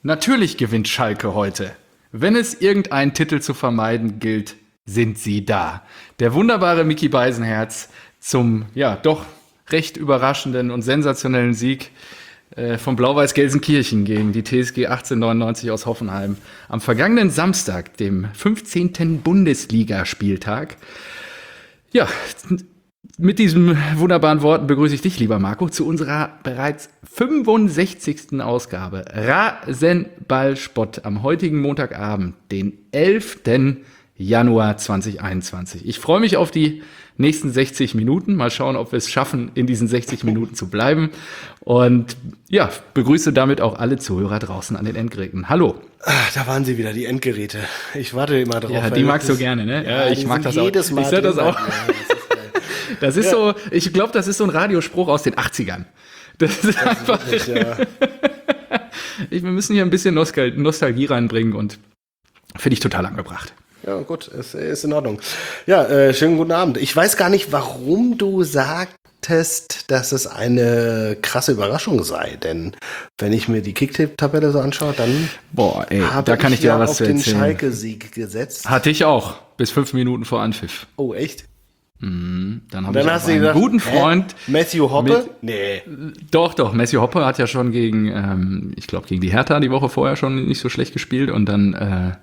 Natürlich gewinnt Schalke heute. Wenn es irgendeinen Titel zu vermeiden gilt, sind sie da. Der wunderbare Micky Beisenherz zum, doch recht überraschenden und sensationellen Sieg von Blau-Weiß Gelsenkirchen gegen die TSG 1899 aus Hoffenheim am vergangenen Samstag, dem 15. Bundesligaspieltag. Ja, mit diesen wunderbaren Worten begrüße ich dich, lieber Marco, zu unserer bereits 65. Ausgabe Rasenballspott am heutigen Montagabend, den 11. Januar 2021. Ich freue mich auf die nächsten 60 Minuten. Mal schauen, ob wir es schaffen, in diesen 60 Minuten zu bleiben. Und ja, begrüße damit auch alle Zuhörer draußen an den Endgeräten. Hallo. Ach, da waren sie wieder, die Endgeräte. Ich warte immer drauf. Ja, die magst du gerne, ne? Ja, ich mag das auch. Jedes Mal. Ich sag das auch. Das ist so, ich glaube, das ist so ein Radiospruch aus den 80ern. Das ist einfach. Wirklich, ja. Wir müssen hier ein bisschen Nostalgie reinbringen und finde ich total angebracht. Ja, gut, ist in Ordnung. Ja, schönen guten Abend. Ich weiß gar nicht, warum du sagtest, dass es eine krasse Überraschung sei, denn wenn ich mir die Kicktipp-Tabelle so anschaue, dann da kann ich dir was auf zu den erzählen. Schalke-Sieg gesetzt. Hatte ich auch, bis 5 Minuten vor Anpfiff. Oh, echt? Dann hast du einen gedacht, guten Freund. Matthew Hoppe? Nee. Doch. Matthew Hoppe hat ja schon gegen die Hertha die Woche vorher schon nicht so schlecht gespielt. Und dann,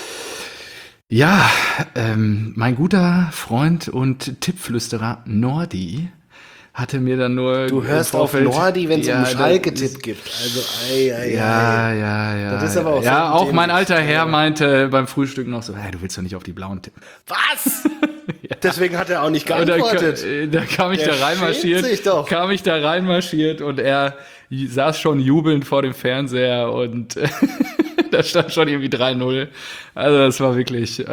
mein guter Freund und Tippflüsterer Nordi hatte mir dann nur Du hörst auf Nordi, wenn es um Schalke-Tipp gibt. Also, Ja. Das ist aber auch ja, auch mein alter Herr meinte beim Frühstück noch so, du willst doch nicht auf die Blauen tippen. Was? Ja. Deswegen hat er auch nicht geantwortet. Da kam ich da reinmarschiert und er saß schon jubelnd vor dem Fernseher und da stand schon irgendwie 3-0. Also das war wirklich,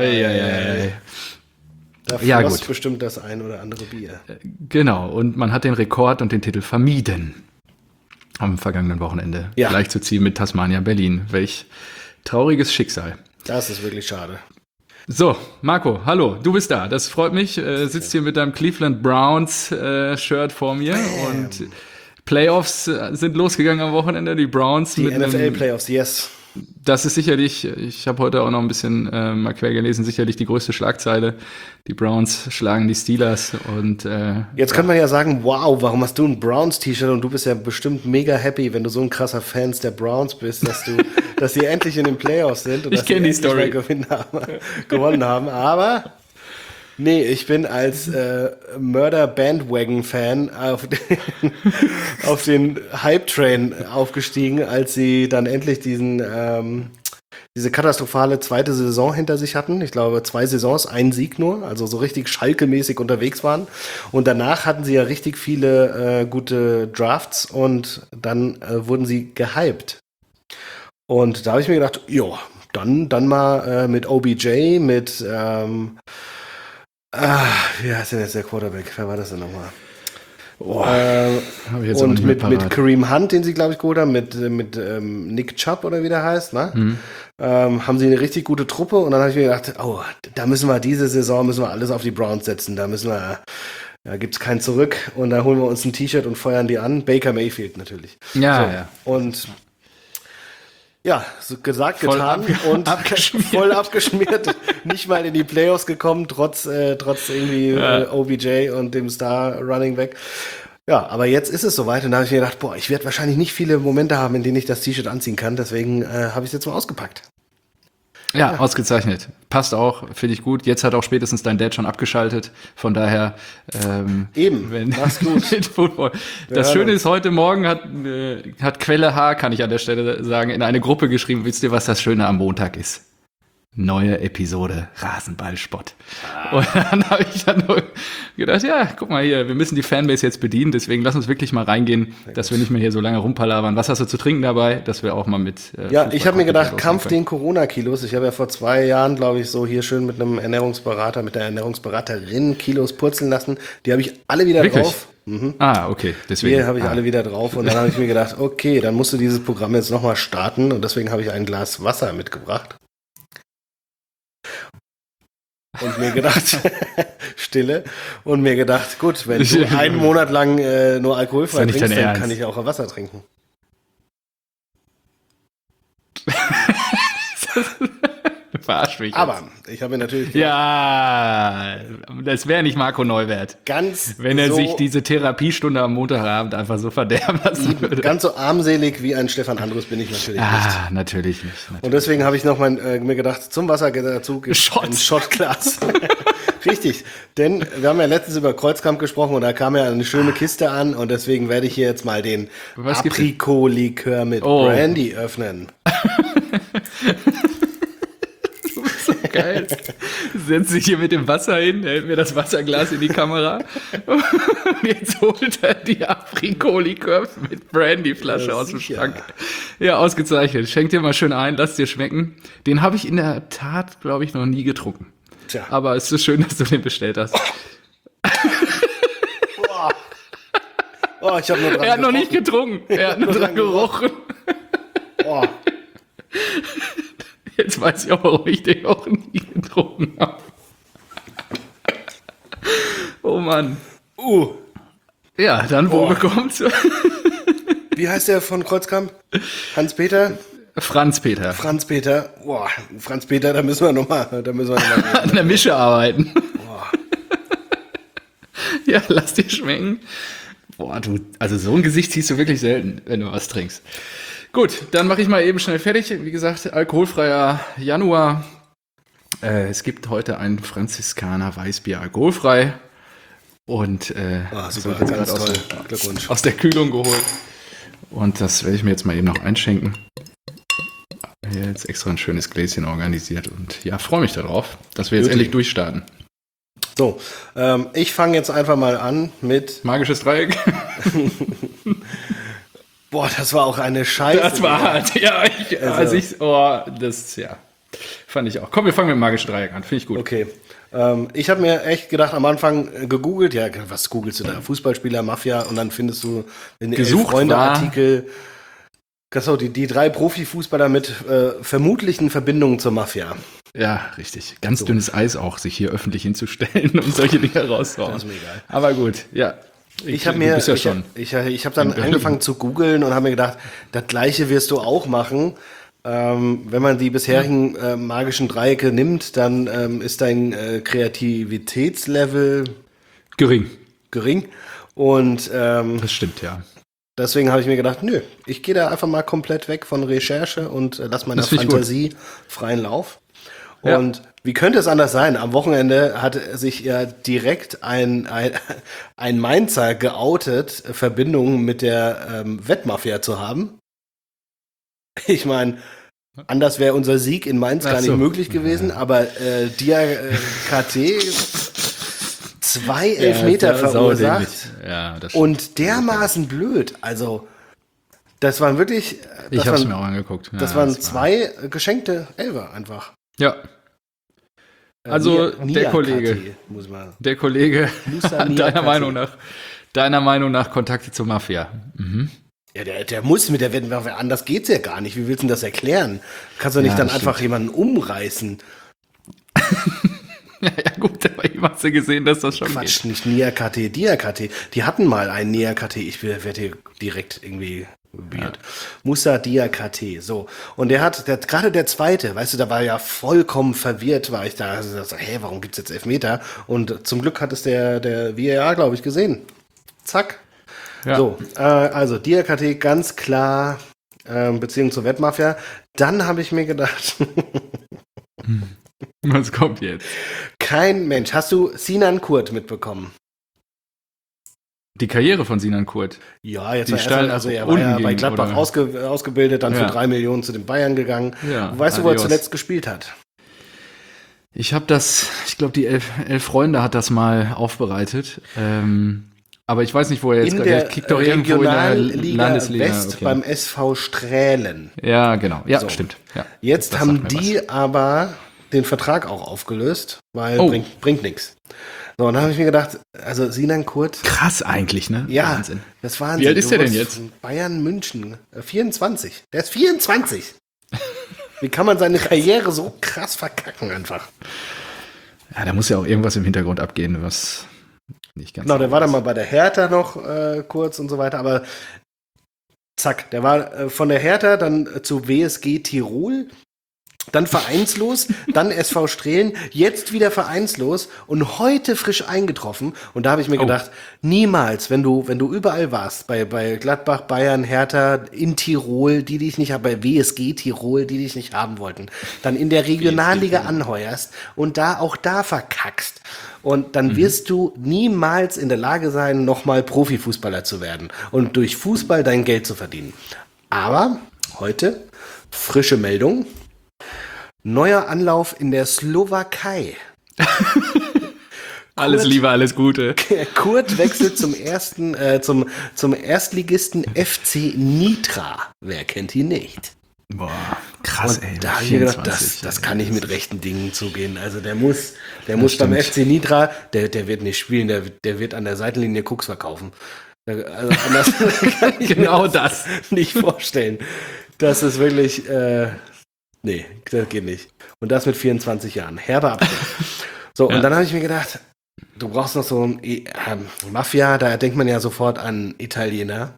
Da floss bestimmt das ein oder andere Bier. Genau, und man hat den Rekord und den Titel vermieden am vergangenen Wochenende. Ja. Gleichzuziehen mit Tasmania Berlin. Welch trauriges Schicksal. Das ist wirklich schade. So, Marco, hallo, du bist da. Das freut mich. Sitzt hier mit deinem Cleveland Browns Shirt vor mir und Playoffs sind losgegangen am Wochenende. Die Browns. Die NFL-Playoffs, yes. Das ist sicherlich, ich habe heute auch noch ein bisschen mal quer gelesen, sicherlich die größte Schlagzeile. Die Browns schlagen die Steelers und jetzt kann man ja sagen, wow, warum hast du ein Browns-T-Shirt und du bist ja bestimmt mega happy, wenn du so ein krasser Fan der Browns bist, dass sie endlich in den Playoffs sind und ich kenne die Story gewonnen haben, aber nee, ich bin als Murder-Bandwagon-Fan auf den Hype-Train aufgestiegen, als sie dann endlich diese katastrophale zweite Saison hinter sich hatten. Ich glaube, 2 Saisons, 1 Sieg nur, also so richtig Schalke-mäßig unterwegs waren. Und danach hatten sie ja richtig viele gute Drafts und dann wurden sie gehypt. Und da habe ich mir gedacht, dann mal mit OBJ, mit wie heißt denn jetzt der Quarterback? Wer war das denn nochmal? Und mit Kareem Hunt, den sie, glaube ich, geholt haben, mit Nick Chubb oder wie der heißt, ne? Haben sie eine richtig gute Truppe und dann habe ich mir gedacht, diese Saison müssen wir alles auf die Browns setzen, da gibt's kein Zurück und da holen wir uns ein T-Shirt und feuern die an. Baker Mayfield natürlich. Ja. Und ja, so gesagt, getan und voll abgeschmiert, nicht mal in die Playoffs gekommen, trotz irgendwie OBJ und dem Star Running Back. Ja, aber jetzt ist es soweit und da habe ich mir gedacht, ich werde wahrscheinlich nicht viele Momente haben, in denen ich das T-Shirt anziehen kann, deswegen habe ich es jetzt mal ausgepackt. Ja, ausgezeichnet. Passt auch, finde ich gut. Jetzt hat auch spätestens dein Dad schon abgeschaltet. Von daher mach's gut. Mit Football. Das Schöne ist, heute Morgen hat Quelle H, kann ich an der Stelle sagen, in eine Gruppe geschrieben, wisst ihr, was das Schöne am Montag ist? Neue Episode Rasenballspott. Und dann habe ich dann nur gedacht, guck mal hier, wir müssen die Fanbase jetzt bedienen, deswegen lass uns wirklich mal reingehen, dass wir nicht mehr hier so lange rumpalavern. Was hast du zu trinken dabei? Dass wir auch mal mit ich habe mir gedacht, Kampf den Corona-Kilos. Ich habe ja vor 2 Jahren, glaube ich, so hier schön mit einem Ernährungsberater, mit der Ernährungsberaterin Kilos purzeln lassen. Die habe ich alle wieder drauf. Mhm. Okay. Deswegen. Die habe ich alle wieder drauf und dann habe ich mir gedacht, okay, dann musst du dieses Programm jetzt nochmal starten und deswegen habe ich ein Glas Wasser mitgebracht. Und mir gedacht, Stille, und mir gedacht, gut, wenn du einen Monat lang nur alkoholfrei trinkst, dann kann ich auch Wasser trinken. Verarsch mich jetzt. Aber ich habe mir natürlich Ja, das wäre nicht Marco Neuwert. Wenn er sich diese Therapiestunde am Montagabend einfach so verderben lassen würde. ganz so armselig wie ein Stefan Andrus bin ich natürlich nicht. Natürlich nicht. Und deswegen habe ich noch mir gedacht, zum Wasser dazu gibt es ein Shotglas. Richtig, denn wir haben ja letztens über Kreuzkamp gesprochen und da kam ja eine schöne Kiste an und deswegen werde ich hier jetzt mal den Aprikot-Likör mit Brandy öffnen. So geil. Setzt sich hier mit dem Wasser hin, hält mir das Wasserglas in die Kamera. Und jetzt holt er die Aprikot-Likör mit Brandyflasche aus dem Schrank. Ja, ausgezeichnet. Schenk dir mal schön ein, lass dir schmecken. Den habe ich in der Tat, glaube ich, noch nie getrunken. Tja. Aber es ist schön, dass du den bestellt hast. Ich habe nur dran Er hat noch nicht getrunken. Er hat nur dran gerochen. Oh. Jetzt weiß ich auch, warum ich den auch nie getrunken habe. Oh Mann. Ja, dann wo bekommt's? Wie heißt der von Kreuzkamp? Hans-Peter? Franz-Peter. Franz-Peter. Franz-Peter, da müssen wir noch mal an der Mische arbeiten. Ja, lass dir schmecken. Also so ein Gesicht ziehst du wirklich selten, wenn du was trinkst. Gut, dann mache ich mal eben schnell fertig. Wie gesagt, alkoholfreier Januar. Es gibt heute ein Franziskaner Weißbier alkoholfrei. Und super, ganz toll. Glückwunsch. Aus der Kühlung geholt. Und das werde ich mir jetzt mal eben noch einschenken. Hier jetzt extra ein schönes Gläschen organisiert. Und ja, freue mich darauf, dass wir jetzt endlich durchstarten. So, ich fange jetzt einfach mal an mit... Magisches Dreieck. Das war auch eine Scheiße. Das war hart. Ja, fand ich auch. Komm, wir fangen mit dem magischen Dreieck an. Finde ich gut. Okay. Ich habe mir echt gedacht, am Anfang gegoogelt, ja, was googelst du da? Fußballspieler, Mafia und dann findest du in den Freunde-Artikel die 3 Profifußballer mit vermutlichen Verbindungen zur Mafia. Ja, richtig. Ganz dünnes Eis auch, sich hier öffentlich hinzustellen und solche Dinge rauszuhauen. Das ist mir egal. Aber gut, ja. Ich habe dann angefangen zu googeln und habe mir gedacht, das Gleiche wirst du auch machen. Wenn man die bisherigen magischen Dreiecke nimmt, dann ist dein Kreativitätslevel gering. Und das stimmt, ja. Deswegen habe ich mir gedacht, nö, ich gehe da einfach mal komplett weg von Recherche und lass meiner Fantasie freien Lauf. Und wie könnte es anders sein? Am Wochenende hat sich ja direkt ein Mainzer geoutet, Verbindungen mit der Wettmafia zu haben. Ich meine, anders wäre unser Sieg in Mainz gar nicht möglich gewesen, aber Diakate 2 Elfmeter verursacht und dermaßen blöd. Also, das waren wirklich... Ich habe es mir auch angeguckt. Das waren 2 geschenkte Elfer einfach. Ja. Also der Kollege hat deiner Meinung nach Kontakte zur Mafia. Mhm. Ja, der muss mit der Wettmafia, anders geht's ja gar nicht. Wie willst du denn das erklären? Kannst du nicht dann einfach jemanden umreißen? Ja, gut, aber ich hast du gesehen, dass das schon Quatsch, nicht Diakate. Die hatten mal einen Diakate. Ich werde hier direkt irgendwie weird. Musa Diakate, so. Und gerade der zweite, weißt du, da war ja vollkommen verwirrt, war ich da. Also, warum gibt's jetzt Elfmeter? Und zum Glück hat es der VAR, glaube ich, gesehen. Zack. Ja. So, also Diakate ganz klar, Beziehung zur Wettmafia. Dann habe ich mir gedacht... Was kommt jetzt? Kein Mensch. Hast du Sinan Kurt mitbekommen? Die Karriere von Sinan Kurt? Ja, jetzt er war ja bei Gladbach ausgebildet, dann für 3 Millionen zu den Bayern gegangen. Ja, weißt du, wo er zuletzt gespielt hat? Ich glaube, die elf Freunde hat das mal aufbereitet. Aber ich weiß nicht, wo er jetzt gerade kickt. Doch irgendwo in der Landesliga West beim SV Strählen. Ja, genau. Ja, stimmt. Ja, jetzt haben die aber den Vertrag auch aufgelöst, weil bringt nichts. So, und dann habe ich mir gedacht, also Sinan Kurt. Krass eigentlich, ne? Ja, Wahnsinn. Das Wahnsinn. Wie alt ist der denn jetzt? Bayern München. 24. Der ist 24. Wie kann man seine Karriere so krass verkacken einfach? Ja, da muss ja auch irgendwas im Hintergrund abgehen, was nicht ganz. Genau, der war dann mal bei der Hertha noch kurz und so weiter, aber zack, der war von der Hertha dann zu WSG Tirol dann vereinslos, dann SV Strehlen, jetzt wieder vereinslos und heute frisch eingetroffen. Und da habe ich mir gedacht, niemals, wenn du überall warst, bei Gladbach, Bayern, Hertha, in Tirol, die dich nicht haben, bei WSG Tirol, die dich nicht haben wollten, dann in der Regionalliga anheuerst und auch da verkackst. Und dann wirst du niemals in der Lage sein, nochmal Profifußballer zu werden und durch Fußball dein Geld zu verdienen. Aber heute, frische Meldung, neuer Anlauf in der Slowakei. Alles Liebe, alles Gute. Kurt wechselt zum Erstligisten FC Nitra. Wer kennt ihn nicht? Boah, krass, ey. Da habe ich mir gedacht, das kann nicht mit rechten Dingen zugehen. Also der muss beim FC Nitra, der wird nicht spielen, der wird an der Seitenlinie Koks verkaufen. Also anders kann ich genau mir das nicht vorstellen. Das ist wirklich, nee, das geht nicht. Und das mit 24 Jahren. Herber Abstand. So, und dann habe ich mir gedacht, du brauchst noch so ein Mafia, da denkt man ja sofort an Italiener.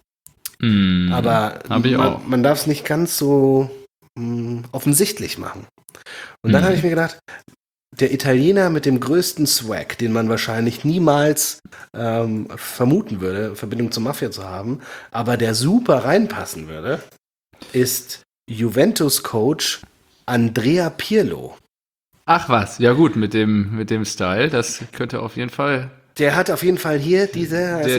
Aber man darf es nicht ganz so offensichtlich machen. Und dann habe ich mir gedacht, der Italiener mit dem größten Swag, den man wahrscheinlich niemals vermuten würde, in Verbindung zur Mafia zu haben, aber der super reinpassen würde, ist Juventus-Coach Andrea Pirlo. Ach was, ja gut, mit dem Style, das könnte auf jeden Fall... Der hat auf jeden Fall hier der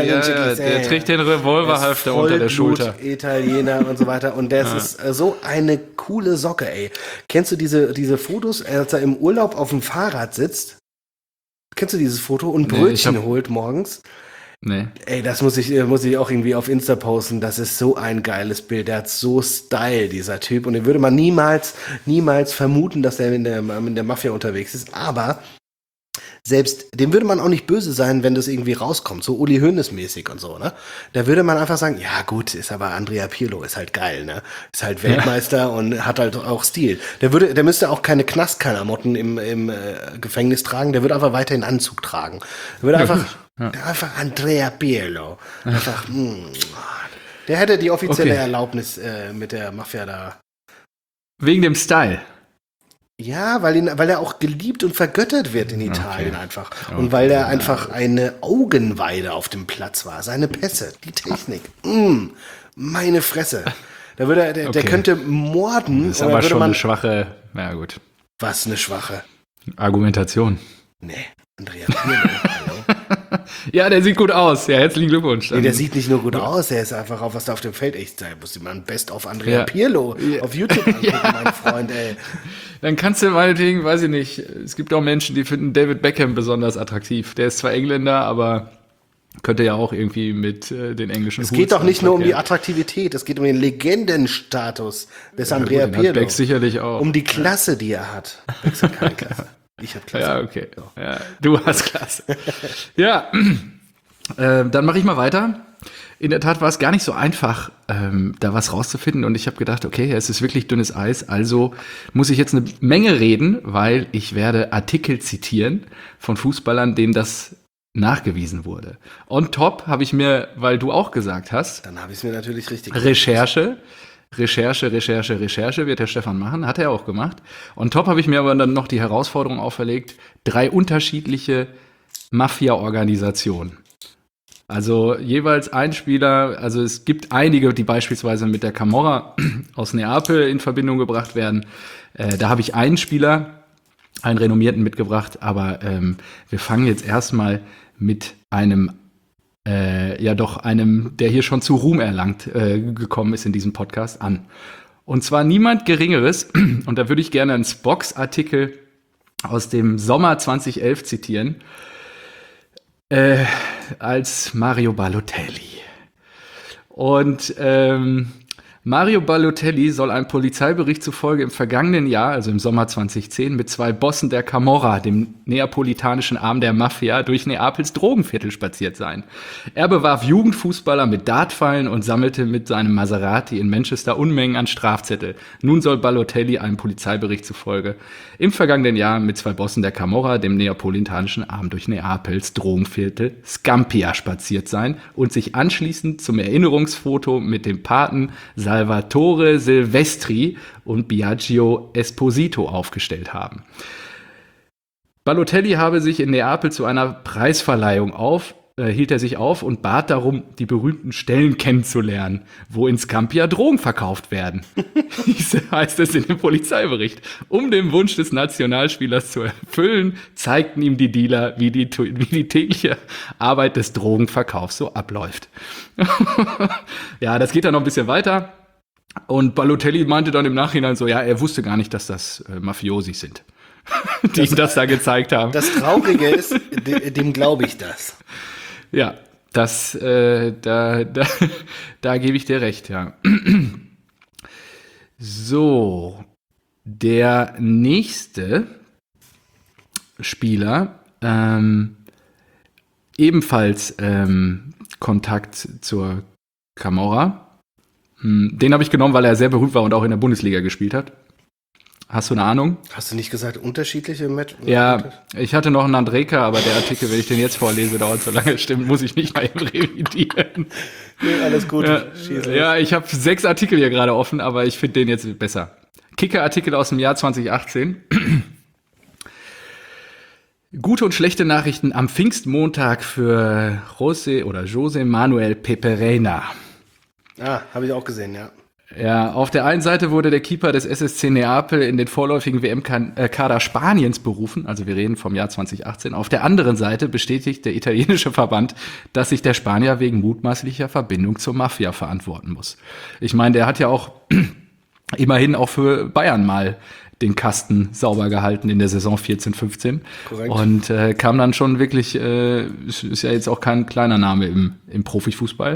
trägt den Revolverhalfter unter der Schulter. Italiener und so weiter. Und das ist so eine coole Socke, ey. Kennst du diese Fotos, als er im Urlaub auf dem Fahrrad sitzt? Kennst du dieses Foto? Und Brötchen holt morgens? Nee. Ey, das muss ich auch irgendwie auf Insta posten. Das ist so ein geiles Bild. Der hat so Style, dieser Typ. Und den würde man niemals vermuten, dass er in der Mafia unterwegs ist. Aber selbst dem würde man auch nicht böse sein, wenn das irgendwie rauskommt, so Uli Hoeneß-mäßig und so, ne? Da würde man einfach sagen, ja gut, ist aber Andrea Pirlo, ist halt geil, ne? Ist halt Weltmeister und hat halt auch Stil. Der müsste auch keine Knastklamotten im Gefängnis tragen, der würde einfach weiterhin Anzug tragen. Der würde einfach Andrea Pirlo. Einfach, der hätte die offizielle Erlaubnis mit der Mafia da. Wegen dem Style. Ja, weil er auch geliebt und vergöttert wird in Italien einfach. Und weil er einfach eine Augenweide auf dem Platz war. Seine Pässe, die Technik. Meine Fresse. Der könnte morden. Das ist aber schon eine schwache, ja gut. Was eine schwache? Argumentation. Nee, Andrea Pirlo, hallo. Ja, der sieht gut aus. Ja, herzlichen Glückwunsch. Nee, der sieht nicht nur gut aus, er ist einfach auch, was da auf dem Feld echt sein muss. Man Best of Andrea Pirlo auf YouTube angucken, mein Freund, ey. Dann kannst du meinetwegen, weiß ich nicht, es gibt auch Menschen, die finden David Beckham besonders attraktiv. Der ist zwar Engländer, aber könnte ja auch irgendwie mit den englischen Es geht doch nicht nur um die Attraktivität, es geht um den Legendenstatus des Andrea Pirlo. Beck sicherlich auch. Um die Klasse, die er hat. Beck hat keine Klasse. Ich habe Klasse. Ja, okay. Ja, du hast Klasse. Ja, dann mache ich mal weiter. In der Tat war es gar nicht so einfach, da was rauszufinden. Und ich habe gedacht, okay, es ist wirklich dünnes Eis. Also muss ich jetzt eine Menge reden, weil ich werde Artikel zitieren von Fußballern, denen das nachgewiesen wurde. On top habe ich mir, weil du auch gesagt hast, dann habe ich es mir natürlich richtig Recherche wird der Stefan machen, hat er auch gemacht. On top habe ich mir aber dann noch die Herausforderung auferlegt, 3 unterschiedliche Mafia-Organisationen. Also jeweils ein Spieler, also es gibt einige, die beispielsweise mit der Camorra aus Neapel in Verbindung gebracht werden. Da habe ich einen Spieler, einen renommierten mitgebracht, aber wir fangen jetzt erstmal mit einem, einem, der hier schon zu Ruhm erlangt gekommen ist in diesem Podcast an. Und zwar niemand Geringeres, und da würde ich gerne einen Spox-Artikel aus dem Sommer 2011 zitieren, als Mario Balotelli. Und Mario Balotelli soll einem Polizeibericht zufolge im vergangenen Jahr, also im Sommer 2010, mit 2 Bossen der Camorra, dem neapolitanischen Arm der Mafia, durch Neapels Drogenviertel spaziert sein. Er bewarf Jugendfußballer mit Dartpfeilen und sammelte mit seinem Maserati in Manchester Unmengen an Strafzettel. Nun soll Balotelli einem Polizeibericht zufolge im vergangenen Jahr mit 2 Bossen der Camorra, dem neapolitanischen Arm, durch Neapels Drogenviertel Scampia spaziert sein und sich anschließend zum Erinnerungsfoto mit dem Paten Salvatore Silvestri und Biagio Esposito aufgestellt haben. Balotelli habe sich in Neapel zu einer Preisverleihung hielt er sich auf und bat darum, die berühmten Stellen kennenzulernen, wo in Scampia Drogen verkauft werden. Heißt es in dem Polizeibericht. Um den Wunsch des Nationalspielers zu erfüllen, zeigten ihm die Dealer, wie die tägliche Arbeit des Drogenverkaufs so abläuft. Ja, das geht dann noch ein bisschen weiter. Und Balotelli meinte dann im Nachhinein so, ja, er wusste gar nicht, dass das Mafiosi sind, die ihm das da gezeigt haben. Das Traurige ist, dem glaube ich das. Ja, da gebe ich dir recht, ja. So, der nächste Spieler, ebenfalls Kontakt zur Camorra. Den habe ich genommen, weil er sehr berühmt war und auch in der Bundesliga gespielt hat. Hast du eine Ahnung? Hast du nicht gesagt, unterschiedliche Matches? Ja, ich hatte noch einen Andreka, aber der Artikel, wenn ich den jetzt vorlese, dauert so lange. Stimmt, muss ich nicht mal eben revidieren. Nee, alles gut. Ja, ich habe 6 Artikel hier gerade offen, aber ich finde den jetzt besser. Kicker-Artikel aus dem Jahr 2018. Gute und schlechte Nachrichten am Pfingstmontag für José Manuel Peperena. Ah, habe ich auch gesehen, ja. Ja, auf der einen Seite wurde der Keeper des SSC Neapel in den vorläufigen WM-Kader Spaniens berufen, also wir reden vom Jahr 2018. Auf der anderen Seite bestätigt der italienische Verband, dass sich der Spanier wegen mutmaßlicher Verbindung zur Mafia verantworten muss. Ich meine, der hat ja auch immerhin auch für Bayern mal den Kasten sauber gehalten in der Saison 14/15. Korrekt. Und kam dann schon wirklich, ist ja jetzt auch kein kleiner Name im Profifußball.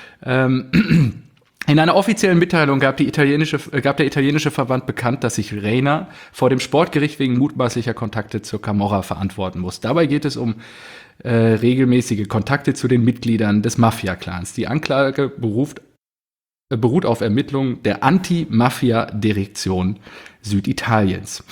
In einer offiziellen Mitteilung gab der italienische Verband bekannt, dass sich Reina vor dem Sportgericht wegen mutmaßlicher Kontakte zur Camorra verantworten muss. Dabei geht es um regelmäßige Kontakte zu den Mitgliedern des Mafia-Clans. Die Anklage beruht auf Ermittlungen der Anti-Mafia-Direktion Süditaliens.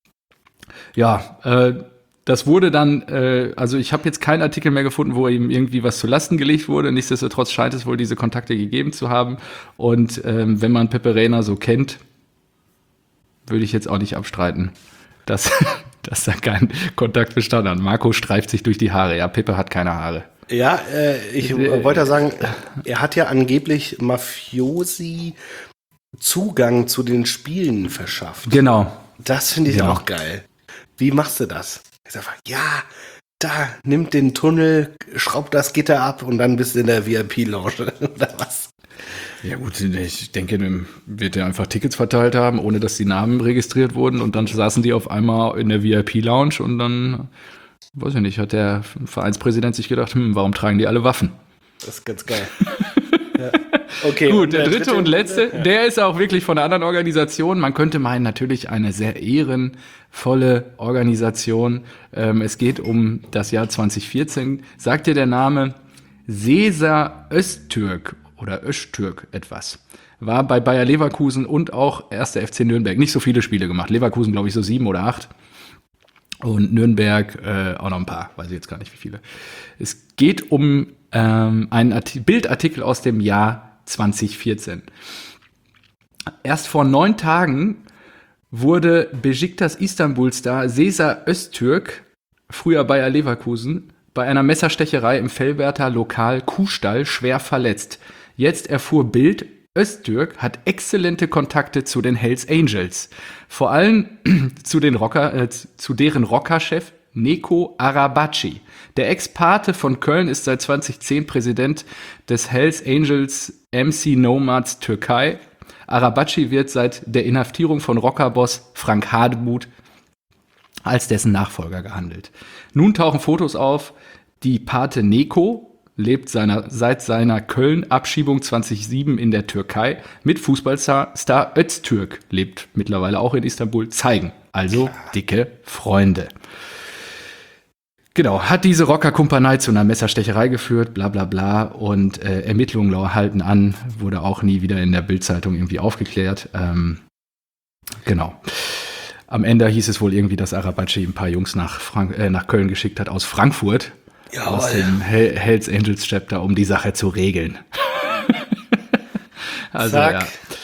Ja, das wurde dann, also ich habe jetzt keinen Artikel mehr gefunden, wo ihm irgendwie was zu Lasten gelegt wurde. Nichtsdestotrotz scheint es wohl diese Kontakte gegeben zu haben. Und wenn man Peperena so kennt, würde ich jetzt auch nicht abstreiten, dass da kein Kontakt bestanden hat. Marco streift sich durch die Haare. Ja, Pepe hat keine Haare. Ja, ich wollte sagen, er hat ja angeblich Mafiosi Zugang zu den Spielen verschafft. Genau. Das finde ich auch geil. Wie machst du das? Ich sag, ja, da, nimmt den Tunnel, schraubt das Gitter ab und dann bist du in der VIP-Lounge oder was? Ja gut, ich denke, wird er einfach Tickets verteilt haben, ohne dass die Namen registriert wurden und dann saßen die auf einmal in der VIP-Lounge und dann, weiß ich nicht, hat der Vereinspräsident sich gedacht, warum tragen die alle Waffen? Das ist ganz geil. Ja. Okay, gut, der dritte und letzte, der ist auch wirklich von einer anderen Organisation. Man könnte meinen, natürlich eine sehr ehrenvolle Organisation. Es geht um das Jahr 2014. Sagt dir der Name Sesa Öztürk oder Öztürk etwas? War bei Bayer Leverkusen und auch 1. FC Nürnberg. Nicht so viele Spiele gemacht. Leverkusen, glaube ich, so 7 oder 8. Und Nürnberg auch noch ein paar. Weiß ich jetzt gar nicht, wie viele. Es geht um einen Bildartikel aus dem Jahr 2014. Erst vor 9 Tagen wurde Beşiktaş Istanbul-Star Sesa Öztürk, früher Bayer Leverkusen, bei einer Messerstecherei im Velverter Lokal Kuhstall schwer verletzt. Jetzt erfuhr Bild, Öztürk hat exzellente Kontakte zu den Hells Angels. Vor allem zu deren Rockerchef Neko Arabaci. Der Ex-Pate von Köln ist seit 2010 Präsident des Hells Angels MC Nomads Türkei. Arabaci wird seit der Inhaftierung von Rockerboss Frank Hademuth als dessen Nachfolger gehandelt. Nun tauchen Fotos auf, die Pate Neko lebt seit seiner Köln-Abschiebung 2007 in der Türkei mit Fußballstar Öztürk, lebt mittlerweile auch in Istanbul, zeigen. Also dicke Freunde. Genau, hat diese Rockerkumpanei zu einer Messerstecherei geführt, bla bla bla, und Ermittlungen halten an, wurde auch nie wieder in der Bild-Zeitung irgendwie aufgeklärt. Genau. Am Ende hieß es wohl irgendwie, dass Arabaci ein paar Jungs nach Köln geschickt hat aus Frankfurt, aus dem Hells Angels Chapter, um die Sache zu regeln. Also zack, ja.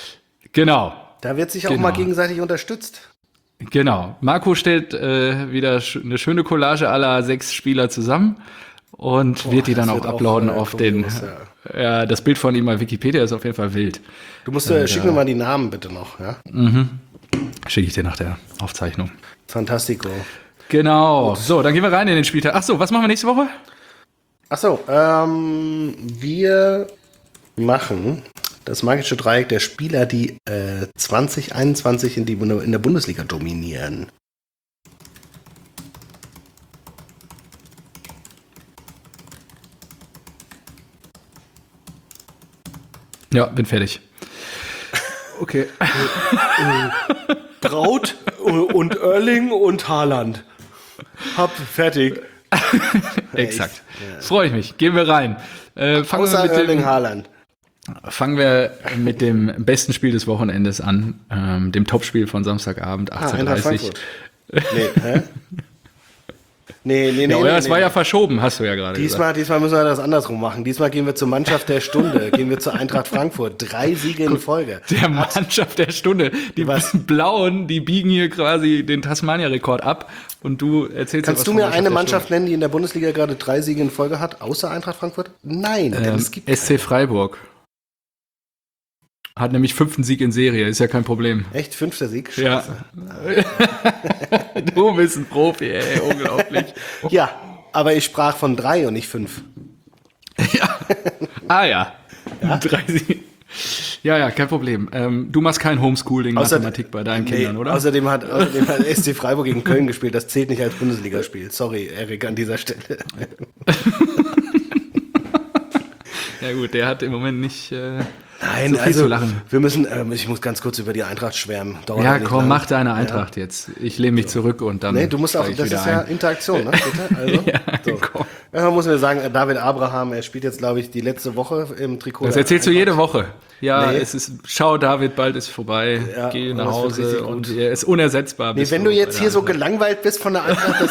Genau. Da wird sich auch mal gegenseitig unterstützt. Genau. Marco stellt wieder eine schöne Collage aller 6 Spieler zusammen und wird die dann auch uploaden auf den. Ja, das Bild von ihm bei Wikipedia ist auf jeden Fall wild. Du musst schick mir mal die Namen bitte noch, ja? Schicke ich dir nach der Aufzeichnung. Fantastico. Genau. Gut. So, dann gehen wir rein in den Spieltag. Ach so, was machen wir nächste Woche? Ach so, wir machen das magische Dreieck der Spieler, die 2021 in der Bundesliga dominieren. Ja, bin fertig. Okay. Braut und Erling und Haaland. Fertig. Exakt. Ja. Freue ich mich. Gehen wir rein. Fangen wir mit dem besten Spiel des Wochenendes an, dem Topspiel von Samstagabend, 18:30 Uhr. Nee. Das war ja verschoben, hast du ja gerade gesagt. Diesmal müssen wir das andersrum machen. Diesmal gehen wir zur Mannschaft der Stunde, gehen wir zur Eintracht Frankfurt. 3 Siege in Folge. Der Mannschaft der Stunde. Die Blauen, die biegen hier quasi den Tasmania-Rekord ab und du erzählst Kannst du mir eine Mannschaft nennen, die in der Bundesliga gerade 3 Siege in Folge hat, außer Eintracht Frankfurt? Nein, denn es gibt SC Freiburg. Hat nämlich 5. Sieg in Serie, ist ja kein Problem. Echt? 5. Sieg? Scheiße. Ja. Du bist ein Profi, ey, unglaublich. Ja, aber ich sprach von 3 und nicht 5. Ja. Ja. 3 Siege. Ja, kein Problem. Du machst kein Homeschooling-Mathematik bei deinen Kindern, oder? Außerdem hat SC Freiburg gegen Köln gespielt. Das zählt nicht als Bundesligaspiel. Sorry, Erik, an dieser Stelle. Ja gut, der hat im Moment nicht... Nein, so viel zu lachen. Wir müssen, ich muss ganz kurz über die Eintracht schwärmen. Ja, komm, mach deine Eintracht jetzt. Ich lehne mich zurück und dann. Nee, du musst auch, das ist ja Interaktion, ne? Bitte? Also, ja, so. komm. Ja, muss mir sagen, David Abraham, er spielt jetzt, glaube ich, die letzte Woche im Trikot. Das erzählst du jede Woche. Ja, es ist, schau David, bald ist vorbei, geh nach Hause und er ist unersetzbar. Nee, wenn du jetzt hier so gelangweilt bist von der Eintracht,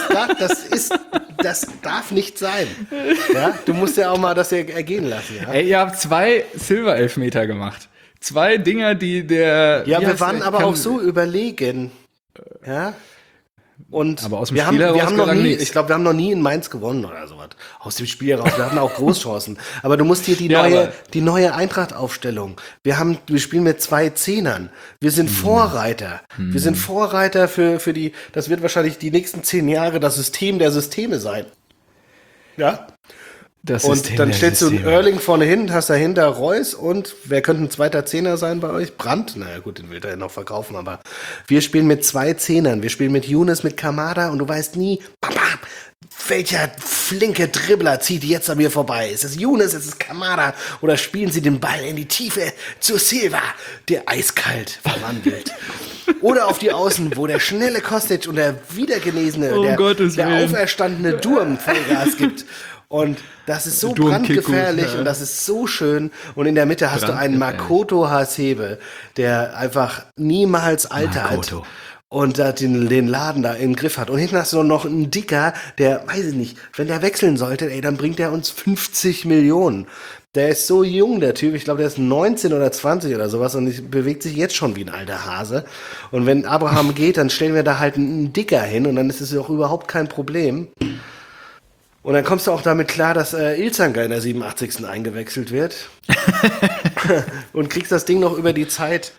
das darf nicht sein. Ja, du musst ja auch mal das ergehen lassen. Ja? Ey, ihr habt 2 Silber-Elfmeter gemacht. 2 Dinger, die der... Ja, wir waren aber auch so überlegen. Ja. Und aber aus dem Spiel heraus haben noch nie, ich glaube, wir haben noch nie in Mainz gewonnen oder sowas. Aus dem Spiel heraus. Wir hatten auch Großchancen. Aber du musst hier die neue Eintracht-Aufstellung. Wir spielen mit 2 Zehnern. Wir sind Vorreiter. Wir sind Vorreiter für die, das wird wahrscheinlich die nächsten 10 Jahre das System der Systeme sein. Ja. Und dann stellst du einen Erling vorne hin, hast dahinter Reus und wer könnte ein zweiter Zehner sein bei euch? Brandt? Naja gut, den will er ja noch verkaufen, aber wir spielen mit 2 Zehnern. Wir spielen mit Younes, mit Kamada und du weißt nie, welcher flinke Dribbler zieht jetzt an mir vorbei. Ist es Younes, ist es Kamada oder spielen sie den Ball in die Tiefe zu Silva, der eiskalt verwandelt. Oder auf die Außen, wo der schnelle Kostic und der wiedergenesene, der auferstandene Durm Vollgas gibt. Und das ist so brandgefährlich und das ist so schön. Und in der Mitte hast du einen Makoto Hasebe, der einfach niemals altert und den Laden da im Griff hat. Und hinten hast du noch einen Dicker, der, weiß ich nicht, wenn der wechseln sollte, dann bringt er uns 50 Millionen. Der ist so jung, der Typ. Ich glaube, der ist 19 oder 20 oder sowas und bewegt sich jetzt schon wie ein alter Hase. Und wenn Abraham geht, dann stellen wir da halt einen Dicker hin und dann ist es auch überhaupt kein Problem. Und dann kommst du auch damit klar, dass Ilsanker in der 87. eingewechselt wird. Und kriegst das Ding noch über die Zeit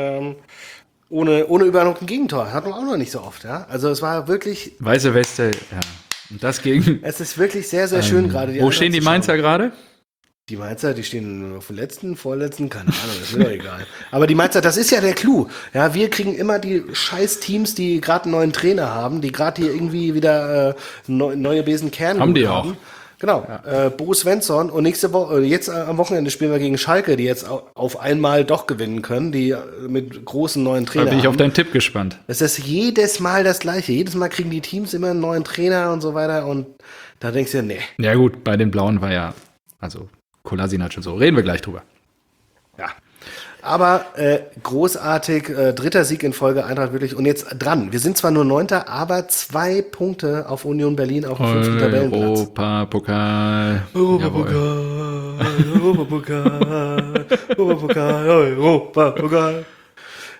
ohne überhaupt ein Gegentor. Hatten wir auch noch nicht so oft. Ja? Also es war wirklich... Weiße Weste, ja. Und das gegen... Es ist wirklich sehr, sehr schön gerade. Wo stehen die Mainzer gerade? Die Mainzer, die stehen auf dem vorletzten, keine Ahnung, das ist mir doch egal. Aber die Mainzer, das ist ja der Clou. Ja, wir kriegen immer die scheiß Teams, die gerade einen neuen Trainer haben, die gerade hier irgendwie wieder neue Besenkern haben. Die auch. Genau, ja. Bo Svensson und nächste Woche, jetzt am Wochenende spielen wir gegen Schalke, die jetzt auf einmal doch gewinnen können, die mit großen neuen Trainern. Da bin ich auf deinen Tipp gespannt. Es ist jedes Mal das Gleiche. Jedes Mal kriegen die Teams immer einen neuen Trainer und so weiter und da denkst du ja, nee. Ja gut, bei den Blauen war ja, also Kolasinac und so. Reden wir gleich drüber. Ja. Aber großartig, 3. Sieg in Folge, Eintracht wirklich. Und jetzt dran. Wir sind zwar nur 9., aber 2 Punkte auf Union Berlin auf dem 5. Tabellenplatz. Europapokal. Europapokal.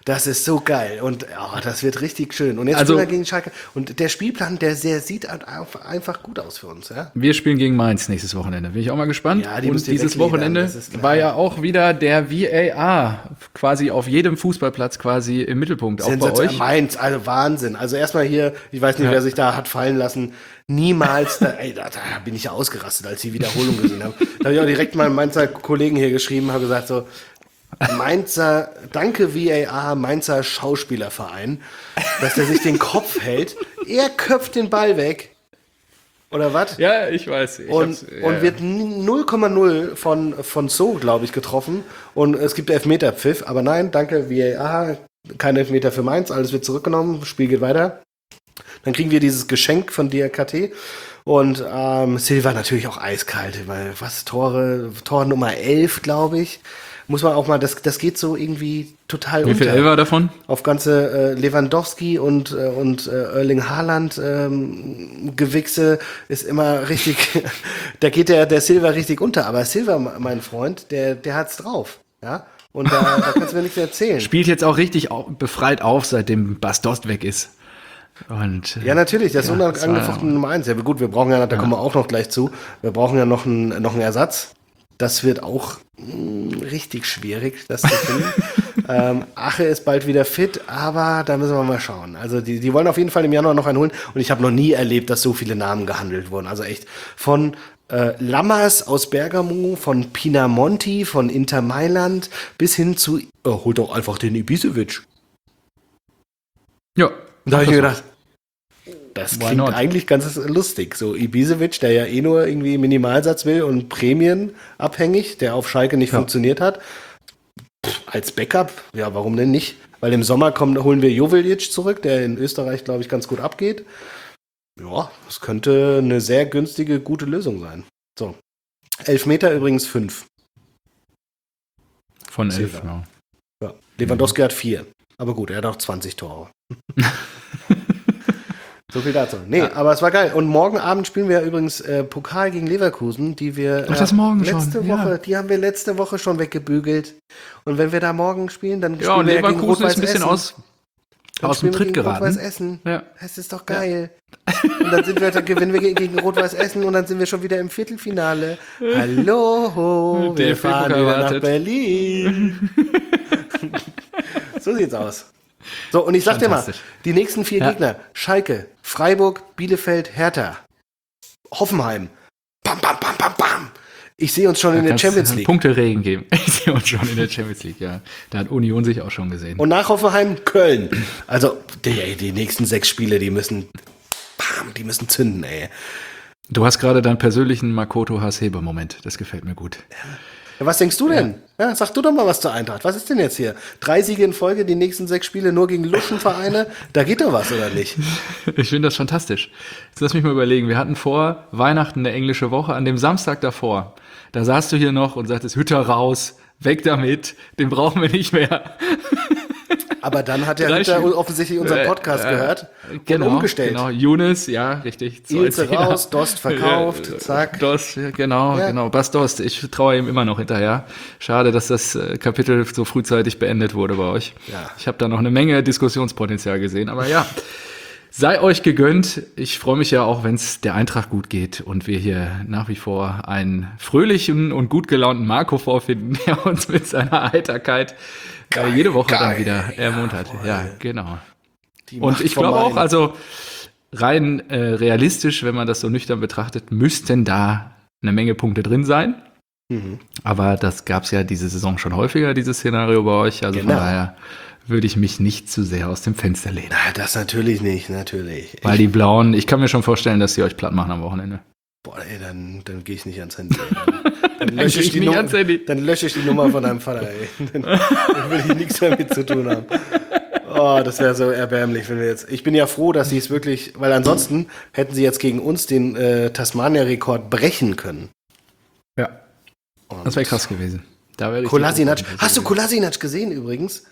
Das ist so geil und das wird richtig schön. Und jetzt Also- spielen wir gegen Schalke. Und der Spielplan, der sieht einfach gut aus für uns. Ja? Wir spielen gegen Mainz nächstes Wochenende. Bin ich auch mal gespannt. Ja, die und müsst ihr dieses wegledern, Wochenende das ist klar. war ja auch wieder der VAR quasi auf jedem Fußballplatz quasi im Mittelpunkt. Auch bei euch. Mainz, also Wahnsinn. Also erstmal hier, ich weiß nicht, wer sich da hat fallen lassen. Niemals, da bin ich ja ausgerastet, als ich die Wiederholung gesehen habe. Da habe ich auch direkt mal Mainzer Kollegen hier geschrieben, habe gesagt so, Mainzer, danke VAR, Mainzer Schauspielerverein, dass der sich den Kopf hält. Er köpft den Ball weg. Oder was? Ja, ich weiß. Und wird 0,0 von So, glaube ich, getroffen. Und es gibt Elfmeterpfiff. Aber nein, danke VAR, kein Elfmeter für Mainz. Alles wird zurückgenommen. Spiel geht weiter. Dann kriegen wir dieses Geschenk von DRKT. Und Silva natürlich auch eiskalt. Weil Tor Nummer 11, glaube ich. Muss man auch mal, das geht so irgendwie total Wie viel unter. Elfer davon? Auf ganze Lewandowski und Erling Haaland Gewichse ist immer richtig, da geht der Silva richtig unter. Aber Silva, mein Freund, der hat's drauf. Ja? Und da kannst du mir nichts erzählen. Spielt jetzt auch richtig befreit auf, seitdem Bastost weg ist. Und, Ja, natürlich, das ist das war- unangefochten Nummer 1. Ja, gut, wir brauchen ja, da kommen wir auch noch gleich zu, wir brauchen ja noch einen Ersatz. Das wird auch richtig schwierig, das zu finden. Ache ist bald wieder fit, aber da müssen wir mal schauen. Also die wollen auf jeden Fall im Januar noch einen holen. Und ich habe noch nie erlebt, dass so viele Namen gehandelt wurden. Also echt von Lammers aus Bergamo, von Pinamonti, von Inter Mailand bis hin zu, holt doch einfach den Ibisevic. Ja. Und da habe ich mir das gedacht, das Why klingt not? eigentlich ganz lustig. So Ibisevic, der ja eh nur irgendwie Minimalsatz will und prämienabhängig, der auf Schalke nicht funktioniert hat. Als Backup, ja, warum denn nicht? Weil im Sommer holen wir Joveljic zurück, der in Österreich, glaube ich, ganz gut abgeht. Ja, das könnte eine sehr günstige, gute Lösung sein. So. Elfmeter übrigens 5. Von 11, Silva. genau. Ja. Lewandowski hat 4. Aber gut, er hat auch 20 Tore. So viel dazu. Nee, aber es war geil. Und morgen Abend spielen wir übrigens Pokal gegen Leverkusen, die wir Ach, das morgen letzte schon, Woche, ja. die haben wir letzte Woche schon weggebügelt. Und wenn wir da morgen spielen, dann Ja, und spielen wir ja gegen Leverkusen ist ein bisschen Rot-Weiß Essen. Dann aus dem spielen wir Tritt gegen geraten. Rot-Weiß Essen. Ja. Das ist doch geil. Und dann gewinnen wir gegen Rot-Weiß Essen und dann sind wir schon wieder im Viertelfinale. Hallo, wir DFB-Pokal fahren wieder nach wartet. Berlin. So sieht's aus. So, und ich sag dir mal, Fantastisch. die nächsten 4 Ja. Gegner, Schalke, Freiburg, Bielefeld, Hertha, Hoffenheim, bam, bam, bam, bam, bam. Ich sehe uns schon in der Kannst Champions League. Punkteregen geben. Ich sehe uns schon in der Champions League, ja. Da hat Union sich auch schon gesehen. Und nach Hoffenheim, Köln. Also, die nächsten 6 Spiele, die müssen zünden, ey. Du hast gerade deinen persönlichen Makoto Hasebe-Moment. Das gefällt mir gut. Ja, was denkst du denn? Ja, sag du doch mal was zur Eintracht. Was ist denn jetzt hier? 3 Siege in Folge, die nächsten 6 Spiele nur gegen Luschenvereine? Da geht doch was, oder nicht? Ich finde das fantastisch. Jetzt lass mich mal überlegen. Wir hatten vor Weihnachten eine englische Woche. An dem Samstag davor, da saßt du hier noch und sagtest, Hütter raus, weg damit, den brauchen wir nicht mehr. Aber dann hat der 3 Hütter Spiele. offensichtlich unseren Podcast gehört Genau, und umgestellt. Genau, Younes, ja, richtig. Ilse 2-10er. raus, Dost verkauft, zack. Dost, ja, genau, Ja. genau. Bas Dost, ich traue ihm immer noch hinterher. Schade, dass das Kapitel so frühzeitig beendet wurde bei euch. Ja. Ich habe da noch eine Menge Diskussionspotenzial gesehen, aber ja. Sei euch gegönnt. Ich freue mich ja auch, wenn es der Eintracht gut geht und wir hier nach wie vor einen fröhlichen und gut gelaunten Marco vorfinden, der uns mit seiner Heiterkeit jede Woche dann wieder ermuntert. Ja, genau. Die Und Macht ich vom glaube auch, Main. also rein realistisch, wenn man das so nüchtern betrachtet, müssten da eine Menge Punkte drin sein. Mhm. Aber das gab es ja diese Saison schon häufiger, dieses Szenario bei euch. Also Genau. von daher würde ich mich nicht zu sehr aus dem Fenster lehnen. Na, das natürlich nicht, natürlich. Weil die Blauen, ich kann mir schon vorstellen, dass sie euch platt machen am Wochenende. Boah, ey, dann gehe ich nicht ans Handy. Dann Dann geh ich nicht ans Handy. Dann lösche ich die Nummer von deinem Vater, ey. Dann will ich nichts mehr mit zu tun haben. Oh, das wäre so erbärmlich, wenn wir jetzt. Ich bin ja froh, dass sie es wirklich, weil ansonsten hätten sie jetzt gegen uns den Tasmania-Rekord brechen können. Ja. Und Das wäre krass gewesen. Da wäre ich Kolasinac. Hast du Kolasinac gesehen übrigens?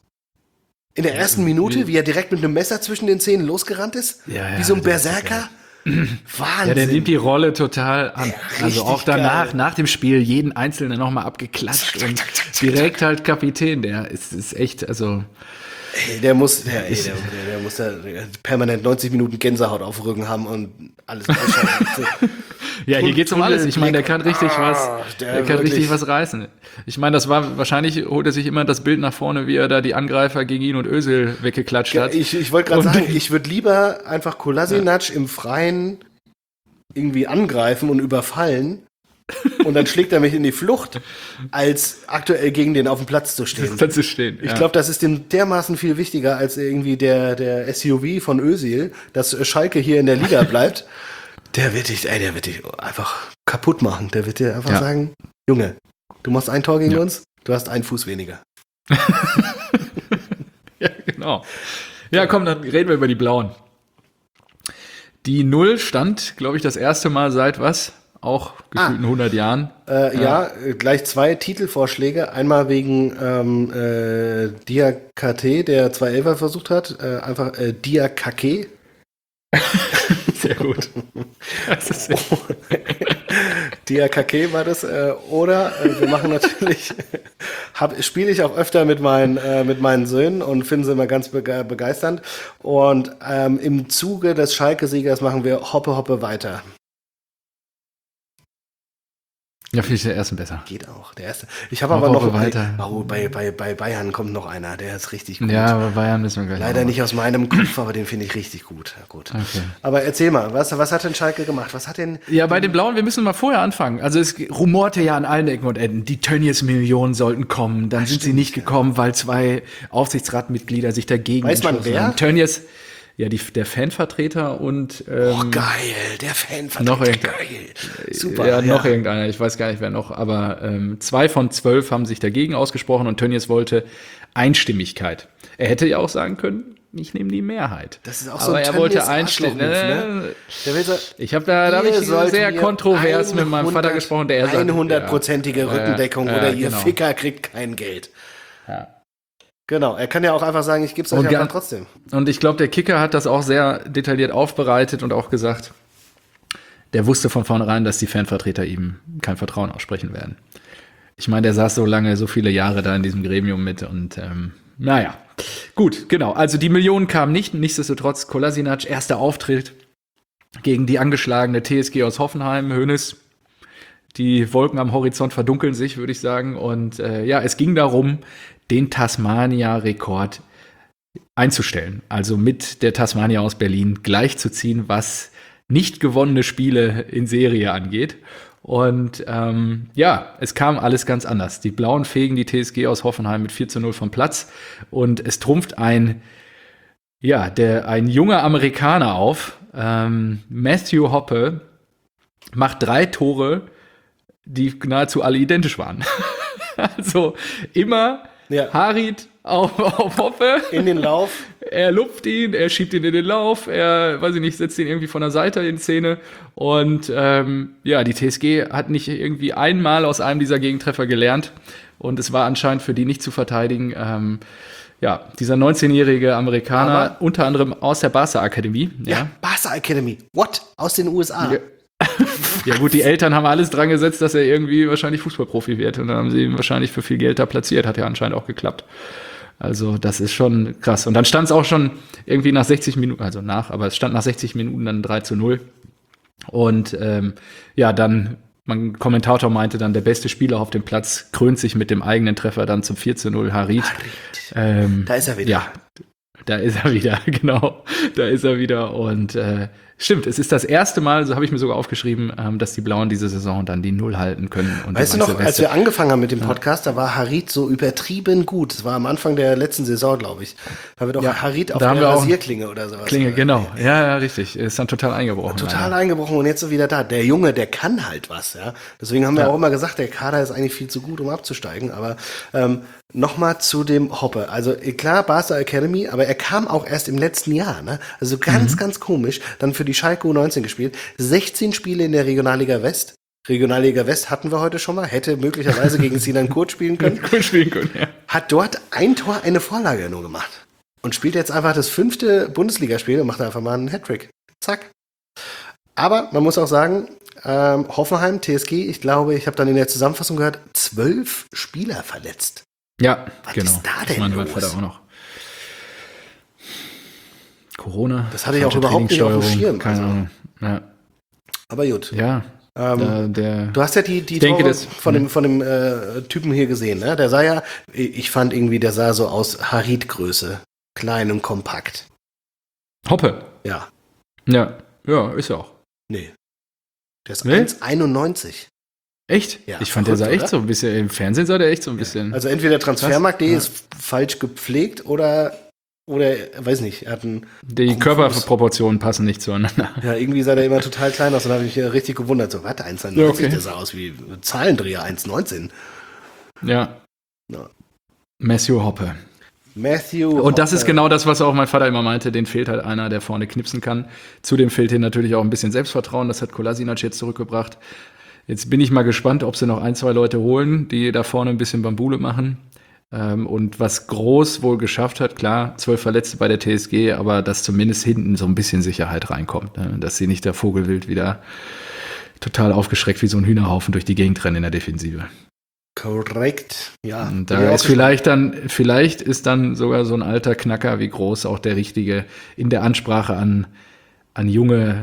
In der ersten Minute, wie er direkt mit einem Messer zwischen den Zähnen losgerannt ist? Ja, ja, wie so ein das ist Berserker. Wahnsinn. Ja, der nimmt die Rolle total an. Ja, Also auch richtig danach, geil. nach dem Spiel, jeden Einzelnen nochmal abgeklatscht und direkt halt Kapitän. Der ist echt, also Ey, der muss da permanent 90 Minuten Gänsehaut auf dem Rücken haben und alles ausschalten. ja, hier geht's um alles. Ich meine, der kann richtig der kann richtig wirklich- was reißen. Ich meine, das war wahrscheinlich, holt er sich immer das Bild nach vorne, wie er da die Angreifer gegen ihn und Özil weggeklatscht hat. Ich wollte gerade Und- sagen, ich würde lieber einfach Kolasinac im Freien irgendwie angreifen und überfallen und dann schlägt er mich in die Flucht, als aktuell gegen den auf dem Platz zu stehen. Platz zu stehen. Ich glaube, das ist dem dermaßen viel wichtiger als irgendwie der SUV von Özil, dass Schalke hier in der Liga bleibt. Der wird dich einfach kaputt machen. Der wird dir einfach sagen, Junge, du machst ein Tor gegen uns, du hast einen Fuß weniger. Ja, genau. Ja, komm, dann reden wir über die Blauen. Die 0 stand, glaube ich, das erste Mal seit was? Auch gefühlten 100 Jahren. Gleich 2 Titelvorschläge. Einmal wegen Diakate, der 2 Elfer versucht hat. Einfach Diakake. Sehr gut. Das ist sehr Diakake war das. Oder wir machen natürlich, spiele ich auch öfter mit meinen Söhnen und finde sie immer ganz begeisternd. Und im Zuge des Schalke-Siegers machen wir Hoppe, Hoppe weiter. ja, finde ich den ersten besser. Geht auch, der erste. Ich habe aber noch weiter. Bei Bayern kommt noch einer, der ist richtig gut. Ja, aber Bayern müssen wir gleich. Leider noch nicht aus meinem Kopf, aber den finde ich richtig gut. Ja, gut. Okay. Aber erzähl mal, was hat denn Schalke gemacht? Was hat denn Ja, bei den Blauen, wir müssen mal vorher anfangen. Also es rumorte ja an allen Ecken und Enden, die Tönnies-Millionen sollten kommen. Dann sind sie nicht gekommen, weil 2 Aufsichtsratmitglieder sich dagegen Weiß man entschlossen wer? haben. Tönnies, ja, der Fanvertreter und geil, der Fanvertreter, noch irgend- geil. Super. ja, noch irgendeiner, ich weiß gar nicht, wer noch, aber 2 von 12 haben sich dagegen ausgesprochen und Tönnies wollte Einstimmigkeit. Er hätte ja auch sagen können, ich nehme die Mehrheit. Das ist auch so aber ein er wollte Tönnies Einstimmigkeit. Arschloch-Move, ne? Der will so, Da habe ich ihr sollt sehr mir kontrovers mit meinem Vater gesprochen, der sagt, 100%ige Rückendeckung oder ihr genau. Ficker kriegt kein Geld. Ja. Genau, er kann ja auch einfach sagen, ich gebe es euch Und einfach gar- trotzdem. Und ich glaube, der Kicker hat das auch sehr detailliert aufbereitet und auch gesagt, der wusste von vornherein, dass die Fanvertreter ihm kein Vertrauen aussprechen werden. Ich meine, der saß so viele Jahre da in diesem Gremium mit und naja, gut, genau. Also die Millionen kamen nicht, nichtsdestotrotz Kolasinac, erster Auftritt gegen die angeschlagene TSG aus Hoffenheim, Hoeneß. Die Wolken am Horizont verdunkeln sich, würde ich sagen. Und es ging darum, den Tasmania-Rekord einzustellen. Also mit der Tasmania aus Berlin gleichzuziehen, was nicht gewonnene Spiele in Serie angeht. Und es kam alles ganz anders. Die Blauen fegen die TSG aus Hoffenheim mit 4:0 vom Platz. Und es trumpft ein junger Amerikaner auf. Matthew Hoppe macht 3 Tore, die nahezu alle identisch waren. Also immer Harit auf Hoppe. In den Lauf. Er lupft ihn, er schiebt ihn in den Lauf, er, weiß ich nicht, setzt ihn irgendwie von der Seite in Szene. Und die TSG hat nicht irgendwie einmal aus einem dieser Gegentreffer gelernt. Und es war anscheinend für die nicht zu verteidigen. Dieser 19-jährige Amerikaner, Aber unter anderem aus der Barca Akademie. Ja, Barca Academy. What? Aus den USA. Ja gut, die Eltern haben alles dran gesetzt, dass er irgendwie wahrscheinlich Fußballprofi wird. Und dann haben sie ihn wahrscheinlich für viel Geld da platziert. Hat ja anscheinend auch geklappt. Also das ist schon krass. Und dann stand es auch schon irgendwie nach 60 Minuten, aber es stand nach 60 Minuten dann 3:0. Und dann, mein Kommentator meinte dann, der beste Spieler auf dem Platz krönt sich mit dem eigenen Treffer dann zum 4:0, Harit. Da ist er wieder. Ja, da ist er wieder, genau. Da ist er wieder. Und stimmt, es ist das erste Mal, so habe ich mir sogar aufgeschrieben, dass die Blauen diese Saison dann die 0 halten können. Und weißt du noch, als wir angefangen haben mit dem Podcast, da war Harit so übertrieben gut. Das war am Anfang der letzten Saison, glaube ich. Da wird auch Harit auf der Rasierklinge oder sowas. Klinge, genau. Ja, richtig. Ist dann total eingebrochen. Total eingebrochen und jetzt so wieder da. Der Junge, der kann halt was, ja. Deswegen haben wir auch immer gesagt, der Kader ist eigentlich viel zu gut, um abzusteigen. Aber nochmal zu dem Hoppe. Also klar, Barca Academy, aber er kam auch erst im letzten Jahr, ne? Also ganz, ganz komisch. Dann für die Schalke U19 gespielt. 16 Spiele in der Regionalliga West. Regionalliga West hatten wir heute schon mal. Hätte möglicherweise gegen Sinan Kurt spielen können. Ja. Hat dort ein Tor, eine Vorlage nur gemacht. Und spielt jetzt einfach das 5. Bundesligaspiel und macht einfach mal einen Hattrick. Zack. Aber man muss auch sagen, Hoffenheim, TSG, ich glaube, ich habe dann in der Zusammenfassung gehört, 12 Spieler verletzt. Ja, Was genau. ist da denn Ich meine, mein los? Vater auch noch. Corona. Das hatte ich auch falsche überhaupt nicht auf dem Trainingssteuerung, Schirm, Keine also. Ahnung. Ja. Aber gut. Ja. Du hast ja die denke, Tore das- von dem Typen hier gesehen, ne? Der sah ja, ich fand irgendwie, der sah so aus Harit-Größe. Klein und kompakt. Hoppe. Ja. Ja. Ja, ist er auch. Nee. Der ist Nee? 1,91. Echt? Ja, Ich fand, der sah verrückt, echt oder? so ein bisschen, im Fernsehen sah der echt so ein bisschen. Also entweder Transfermarkt.de Ja. ist falsch gepflegt oder weiß nicht, er hat einen Die Fuß. Körperproportionen passen nicht zueinander. Ja, irgendwie sah der immer total klein aus und da habe ich mich richtig gewundert. So, warte, 1,91, Ja, okay. der sah aus wie ein Zahlendreher, 1,19. Ja. Ja. Matthew Hoppe. Matthew. Und das ist Hoppe. genau das, was auch mein Vater immer meinte, den fehlt halt einer, der vorne knipsen kann. Zudem fehlt ihm natürlich auch ein bisschen Selbstvertrauen, das hat Kolasinac jetzt zurückgebracht. Jetzt bin ich mal gespannt, ob sie noch 1, 2 Leute holen, die da vorne ein bisschen Bambule machen. Und was Groß wohl geschafft hat, klar, 12 Verletzte bei der TSG, aber dass zumindest hinten so ein bisschen Sicherheit reinkommt, ne? Dass sie nicht der Vogelwild wieder total aufgeschreckt wie so ein Hühnerhaufen durch die Gegend rennen in der Defensive. Korrekt, ja. Und Bin ich da auch ist vielleicht ist dann sogar so ein alter Knacker wie Groß auch der richtige in der Ansprache an junge,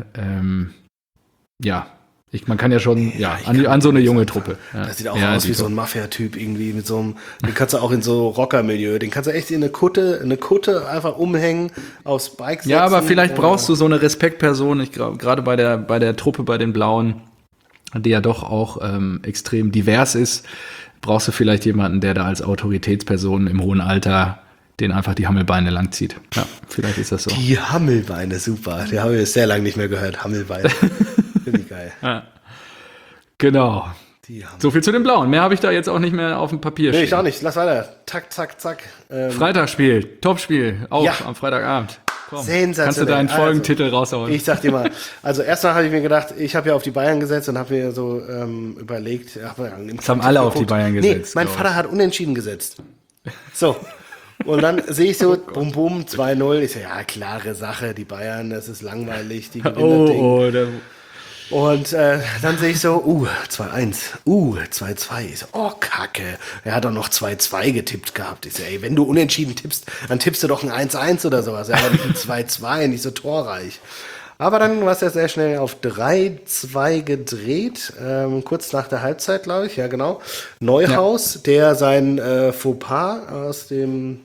man kann ja schon, ich an kann so eine das junge einfach. Truppe. Ja. Das sieht auch Ja, aus wie sieht so ein Mafia-Typ irgendwie mit so einem, den kannst du auch in so Rocker-Milieu, den kannst du echt in eine Kutte einfach umhängen, aufs Bike setzen. Ja, aber vielleicht brauchst du so eine Respektperson, gerade bei der Truppe, bei den Blauen, die ja doch auch extrem divers ist, brauchst du vielleicht jemanden, der da als Autoritätsperson im hohen Alter den einfach die Hammelbeine langzieht. Ja, vielleicht ist das so. Die Hammelbeine, super. Die habe ich sehr lange nicht mehr gehört. Hammelbeine. Finde ich geil. Ja. Genau. Die Hammel. So viel zu den Blauen. Mehr habe ich da jetzt auch nicht mehr auf dem Papier Nee, stehen. ich auch nicht. Lass weiter. Zack, zack, zack. Freitagsspiel, Topspiel, auch Ja. am Freitagabend. Komm, Sensationell. kannst du deinen Also, Folgentitel raushauen. Ich sag dir mal, also erstmal habe ich mir gedacht, ich habe ja auf die Bayern gesetzt und habe mir so überlegt. Das haben alle auf die Bayern gesetzt, Nee, mein glaub Vater hat unentschieden gesetzt. So. Und dann sehe ich so, bum bum, 2-0. Ich so, ja, klare Sache, die Bayern, das ist langweilig, die gewinnen das Ding. Und dann sehe ich so, 2-1, 2-2. Ich so, oh, Kacke. Er hat doch noch 2-2 getippt gehabt. Ich so, ey, wenn du unentschieden tippst, dann tippst du doch ein 1-1 oder sowas. Ja, aber nicht ein 2-2, nicht so torreich. Aber dann war es ja sehr schnell auf 3-2 gedreht, kurz nach der Halbzeit, glaube ich. Ja, genau. Neuhaus, der sein Fauxpas aus dem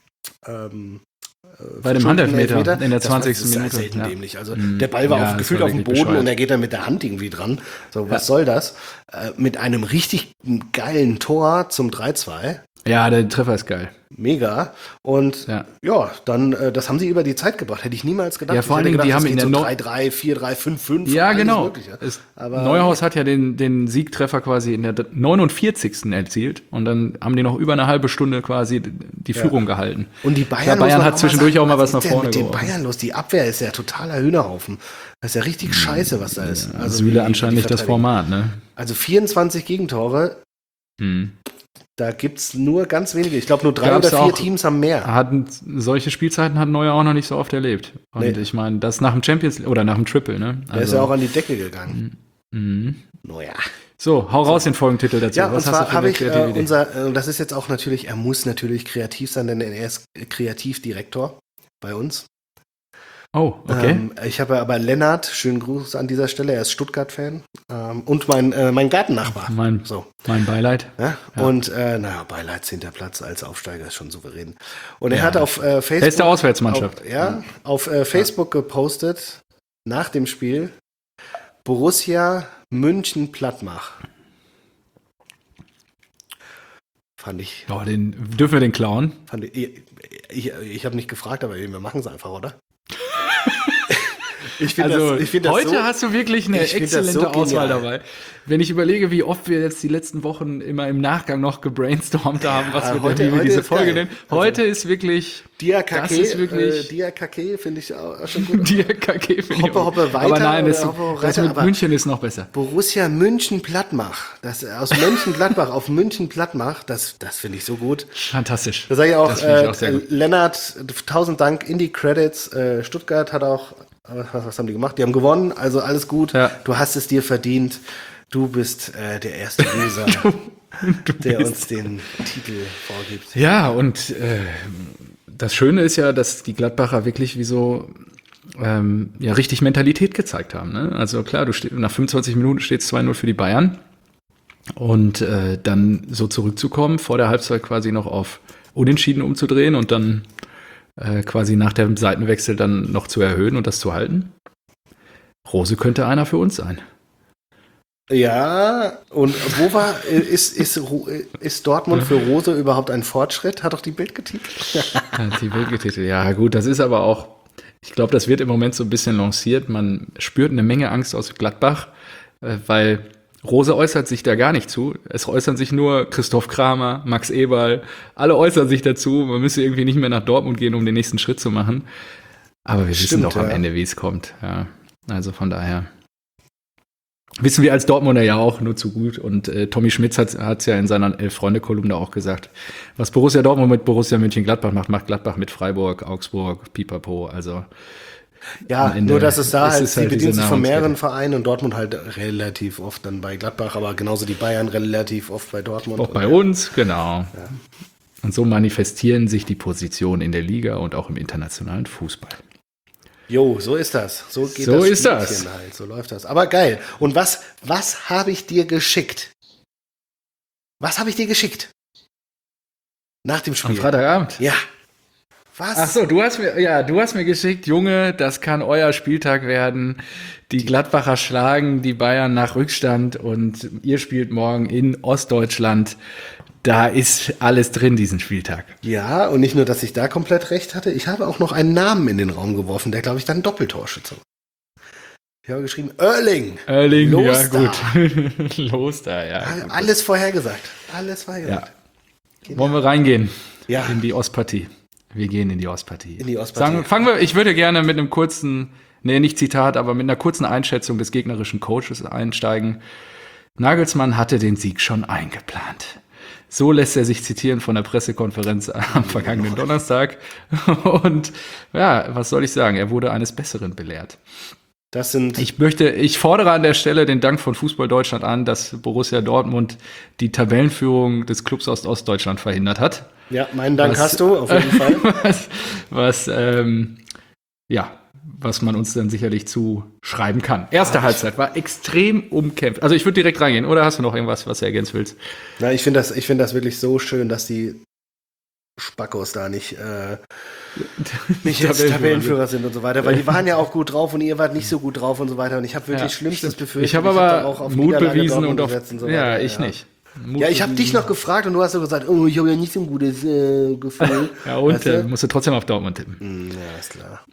bei dem Handelfmeter in der das war 20. sehr Minute. selten Ja. dämlich. Also der Ball war Ja, gefühlt das war auf dem wirklich Boden bescheuert. und er geht dann mit der Hand irgendwie dran. So, was soll das? Mit einem richtig geilen Tor zum 3-2. Ja, der Treffer ist geil. Mega. Und Ja. dann, das haben sie über die Zeit gebracht. Hätte ich niemals gedacht. Ja, vor Ich allen hätte Dingen, die gedacht, haben das in geht der so 3-3, 4-3, 5-5. Ja, alles genau. Mögliche. Aber Neuhaus hat ja den Siegtreffer quasi in der 49. erzielt und dann haben die noch über eine halbe Stunde quasi die Führung gehalten. Und die Bayern, Ja, muss Bayern man hat auch zwischendurch sagen, auch mal was nach ist denn vorne mit den geworfen. Bayern los? Die Abwehr ist ja totaler Hühnerhaufen. Das ist ja richtig scheiße, was da ist. Also Süle wie anscheinend die nicht das verteidigen. Format, ne? Also 24 Gegentore, Hm. da gibt's nur ganz wenige. Ich glaube, nur 3 Gab's oder 4 auch- Teams haben mehr. Solche Spielzeiten hat Neuer auch noch nicht so oft erlebt. Und Nee. ich meine, das nach dem Champions oder nach dem Triple, ne? Der ist ja auch an die Decke gegangen. Mhm. Naja. So, hau raus den Folgentitel dazu. Ja, und Was hast du zwar für habe eine ich kreative Idee? das ist jetzt auch natürlich, er muss natürlich kreativ sein, denn er ist Kreativdirektor bei uns. Oh, okay. Ich habe aber Lennart, schönen Gruß an dieser Stelle, er ist Stuttgart-Fan und mein Gartennachbar. Mein Beileid. Ja? Ja. Und Beileid 10. Platz als Aufsteiger ist schon souverän. Und er hat auf Facebook Beste Auswärtsmannschaft. auf Facebook gepostet nach dem Spiel Borussia München-Plattmach. Fand ich, Dürfen wir den klauen? ich habe nicht gefragt, aber wir machen es einfach, oder? Ich find Also, ich find das heute so, hast du wirklich eine ich find das exzellente so Auswahl genial. dabei. Wenn ich überlege, wie oft wir jetzt die letzten Wochen immer im Nachgang noch gebrainstormt haben, was wir heute- wie wir heute diese ist Folge geil. nennen. Heute ist wirklich das ist wirklich Diakake finde ich auch schon gut. DRKG, finde ich. Hoppe, auch. hoppe weiter Aber nein, das, oder hoppe das weiter, mit aber- München ist noch besser. Borussia München-Plattmach. Das aus Mönchengladbach auf München-Plattmach, das finde ich so gut. Fantastisch. Da sage ich auch, Das finde ich auch sehr gut. Lennart, 1000 Dank in die Credits. Stuttgart hat auch Was haben die gemacht? Die haben gewonnen, also alles gut. Ja. Du hast es dir verdient. Du bist der erste Loser, der uns den Titel vorgibt. Ja, und das Schöne ist ja, dass die Gladbacher wirklich wie so richtig Mentalität gezeigt haben. Ne? Also klar, nach 25 Minuten steht es 2-0 für die Bayern. Und dann so zurückzukommen, vor der Halbzeit quasi noch auf Unentschieden umzudrehen und dann quasi nach dem Seitenwechsel dann noch zu erhöhen und das zu halten. Rose könnte einer für uns sein. Ja, und ist Dortmund für Rose überhaupt ein Fortschritt? Hat doch die Bild getitelt. Hat die Bild getitelt. Ja gut, das ist aber auch, ich glaube, das wird im Moment so ein bisschen lanciert. Man spürt eine Menge Angst aus Gladbach, weil Rose äußert sich da gar nicht zu. Es äußern sich nur Christoph Kramer, Max Eberl. Alle äußern sich dazu. Man müsse irgendwie nicht mehr nach Dortmund gehen, um den nächsten Schritt zu machen. Aber wir wissen doch am Ende, wie es kommt. Ja, also von daher wissen wir als Dortmunder ja auch nur zu gut. Und Tommy Schmitz hat es ja in seiner Elf-Freunde-Kolumne auch gesagt. Was Borussia Dortmund mit Borussia Mönchengladbach macht Gladbach mit Freiburg, Augsburg, Pipapo. Also ja, nur dass es da halt, sie halt bedient sich von mehreren Vereinen und Dortmund halt relativ oft dann bei Gladbach, aber genauso die Bayern relativ oft bei Dortmund. Auch bei uns, genau. Ja. Und so manifestieren sich die Positionen in der Liga und auch im internationalen Fußball. Jo, so ist das. So geht so das ist das. Halt. So läuft das. Aber geil. Und was habe ich dir geschickt? Was habe ich dir geschickt? Nach dem Spiel. Am Freitagabend? Ja. Was? Ach so, du hast mir geschickt, Junge, das kann euer Spieltag werden. Die Gladbacher schlagen die Bayern nach Rückstand und ihr spielt morgen in Ostdeutschland. Da ist alles drin, diesen Spieltag. Ja, und nicht nur, dass ich da komplett recht hatte, ich habe auch noch einen Namen in den Raum geworfen, der, glaube ich, dann Doppeltorschütze war. Ich habe geschrieben, Erling. Los ja gut. Los da, ja. Alles vorhergesagt. Ja. Wollen wir reingehen? Ja. In die Ostpartie. Wir gehen in die Ostpartie. Fangen wir, ich würde gerne mit einem kurzen, nicht Zitat, aber mit einer kurzen Einschätzung des gegnerischen Coaches einsteigen. Nagelsmann hatte den Sieg schon eingeplant. So lässt er sich zitieren von der Pressekonferenz am vergangenen Donnerstag. Und ja, was soll ich sagen? Er wurde eines Besseren belehrt. Ich fordere an der Stelle den Dank von Fußball Deutschland an, dass Borussia Dortmund die Tabellenführung des Clubs aus Ostdeutschland verhindert hat. Ja, meinen Dank hast du, auf jeden Fall. Was man uns dann sicherlich zuschreiben kann. Erste Halbzeit war extrem umkämpft. Also ich würde direkt reingehen. Oder hast du noch irgendwas, was du ergänzen willst? Na, ich finde das wirklich so schön, dass die Spackos da nicht jetzt Tabellenführer sind und so weiter, weil die waren ja auch gut drauf und ihr wart nicht so gut drauf und so weiter und ich habe wirklich Schlimmstes befürchtet. Ich habe aber auch auf Mut bewiesen und auf so ja, ich nicht. Ja, ich habe dich noch gefragt und du hast so gesagt, oh, ich habe ja nicht so ein gutes Gefühl. Ja, und musst du trotzdem auf Dortmund tippen. Ja, ist klar.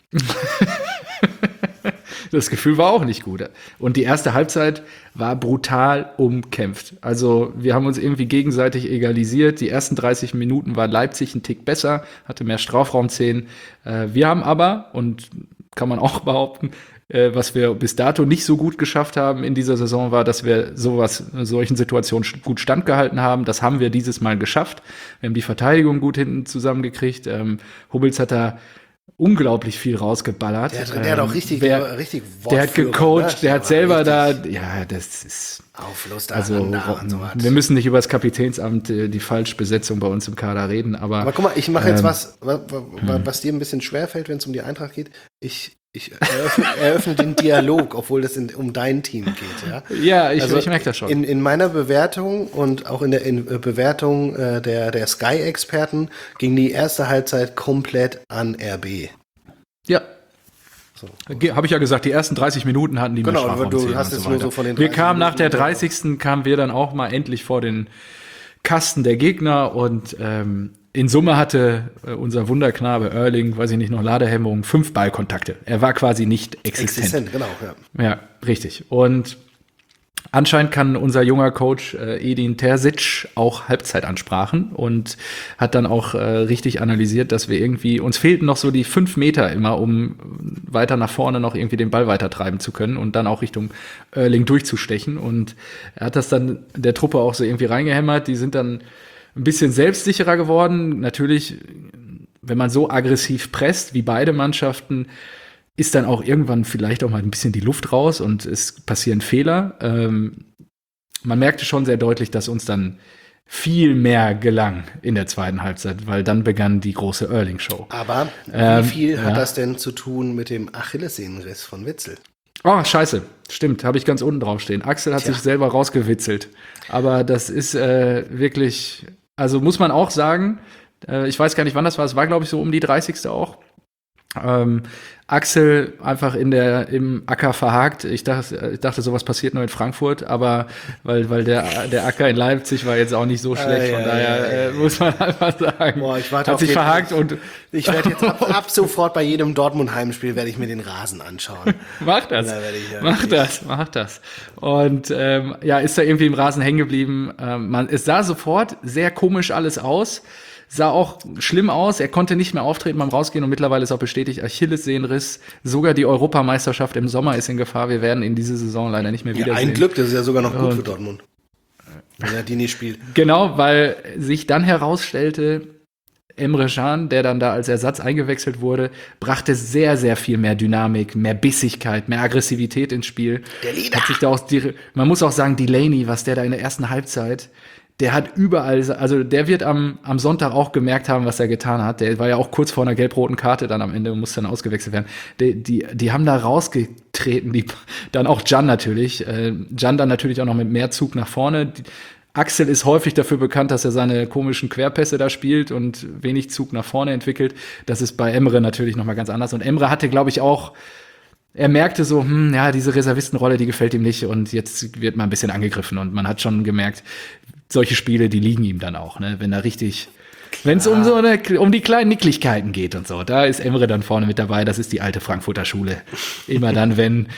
Das Gefühl war auch nicht gut. Und die erste Halbzeit war brutal umkämpft. Also wir haben uns irgendwie gegenseitig egalisiert. Die ersten 30 Minuten war Leipzig ein Tick besser, hatte mehr Strafraumszenen. Wir haben aber, und kann man auch behaupten, was wir bis dato nicht so gut geschafft haben in dieser Saison war, dass wir solchen Situationen gut standgehalten haben. Das haben wir dieses Mal geschafft. Wir haben die Verteidigung gut hinten zusammengekriegt. Hummels hat da unglaublich viel rausgeballert. Der hat auch richtig Wortführung. Der hat gecoacht, der hat selber das ist Auflust also und so was. Wir müssen nicht über das Kapitänsamt, die Falschbesetzung bei uns im Kader reden, aber guck mal, ich mache jetzt was dir ein bisschen schwerfällt, wenn es um die Eintracht geht. Ich eröffne den Dialog, obwohl das um dein Team geht. Ja, ich merke das schon. In meiner Bewertung und auch in der Bewertung der Sky-Experten ging die erste Halbzeit komplett an RB. Ja. So. Habe ich ja gesagt, die ersten 30 Minuten hatten die mehr Strafraumszenen. Du hast jetzt nur so von den 30 Wir kamen nach der 30. kamen wir dann auch mal endlich vor den Kasten der Gegner und in Summe hatte unser Wunderknabe Erling, weiß ich nicht, noch Ladehemmungen, 5 Ballkontakte. Er war quasi nicht existent. Genau, ja. Ja, richtig. Und anscheinend kann unser junger Coach Edin Terzic auch Halbzeitansprachen und hat dann auch richtig analysiert, dass wir irgendwie, uns fehlten noch so die 5 Meter immer, um weiter nach vorne noch irgendwie den Ball weiter treiben zu können und dann auch Richtung Erling durchzustechen. Und er hat das dann der Truppe auch so irgendwie reingehämmert. Die sind dann ein bisschen selbstsicherer geworden. Natürlich, wenn man so aggressiv presst, wie beide Mannschaften, ist dann auch irgendwann vielleicht auch mal ein bisschen die Luft raus und es passieren Fehler. Man merkte schon sehr deutlich, dass uns dann viel mehr gelang in der zweiten Halbzeit, weil dann begann die große Erling-Show. Aber wie viel hat ja. das denn zu tun mit dem Achillessehnenriss von Witzel? Oh, scheiße. Stimmt, habe ich ganz unten drauf stehen. Axel hat sich selber rausgewitzelt. Aber das ist wirklich, also muss man auch sagen, ich weiß gar nicht, wann das war. Es war, glaube ich, so um die 30. auch. Axel einfach im Acker verhakt. Ich dachte, sowas passiert nur in Frankfurt, aber weil der Acker in Leipzig war jetzt auch nicht so schlecht, von daher muss man einfach sagen, Boah, ich warte hat sich verhakt und ich werde jetzt ab sofort bei jedem Dortmund-Heimspiel werde ich mir den Rasen anschauen. Mach das. Mach das. Und ist da irgendwie im Rasen hängen geblieben. Es sah sofort sehr komisch alles aus. Sah auch schlimm aus, er konnte nicht mehr auftreten beim Rausgehen und mittlerweile ist auch bestätigt, Achillessehnenriss, sogar die Europameisterschaft im Sommer ist in Gefahr, wir werden ihn diese Saison leider nicht mehr wiedersehen. Ein Glück, das ist ja sogar noch gut für Dortmund, wenn er die nicht spielt. Genau, weil sich dann herausstellte, Emre Can, der dann da als Ersatz eingewechselt wurde, brachte sehr, sehr viel mehr Dynamik, mehr Bissigkeit, mehr Aggressivität ins Spiel. Der Leader. Hat sich da auch man muss auch sagen, Delaney, was der da in der ersten Halbzeit, der hat überall, also der wird am Sonntag auch gemerkt haben, was er getan hat. Der war ja auch kurz vor einer gelb-roten Karte dann am Ende und musste dann ausgewechselt werden. Die haben da rausgetreten, dann auch Can natürlich. Can dann natürlich auch noch mit mehr Zug nach vorne. Axel ist häufig dafür bekannt, dass er seine komischen Querpässe da spielt und wenig Zug nach vorne entwickelt. Das ist bei Emre natürlich noch mal ganz anders. Und Emre hatte, glaube ich, auch er merkte so, diese Reservistenrolle, die gefällt ihm nicht und jetzt wird mal ein bisschen angegriffen und man hat schon gemerkt, solche Spiele, die liegen ihm dann auch, ne? Wenn es um die kleinen Nicklichkeiten geht und so, da ist Emre dann vorne mit dabei, das ist die alte Frankfurter Schule. Immer dann,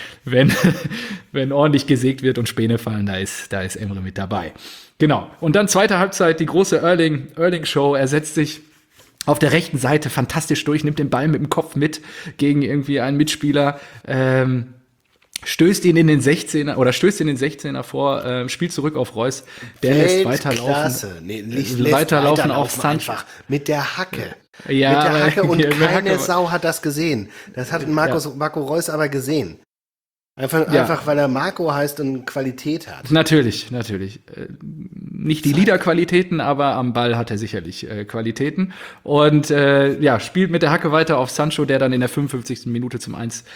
wenn ordentlich gesägt wird und Späne fallen, da ist Emre mit dabei. Genau. Und dann zweite Halbzeit, die große Erling-Show, er setzt sich auf der rechten Seite fantastisch durch, nimmt den Ball mit dem Kopf mit gegen irgendwie einen Mitspieler, stößt ihn in den 16er vor, spielt zurück auf Reus, der lässt weiterlaufen. Weiterlaufen auf Sancho. Mit der Hacke. Ja, mit der Hacke und keine Hacke. Sau hat das gesehen. Das hat Marco Reus aber gesehen. Einfach weil er Marco heißt und Qualität hat. Natürlich. Nicht die Liederqualitäten, aber am Ball hat er sicherlich Qualitäten. Und spielt mit der Hacke weiter auf Sancho, der dann in der 55. Minute zum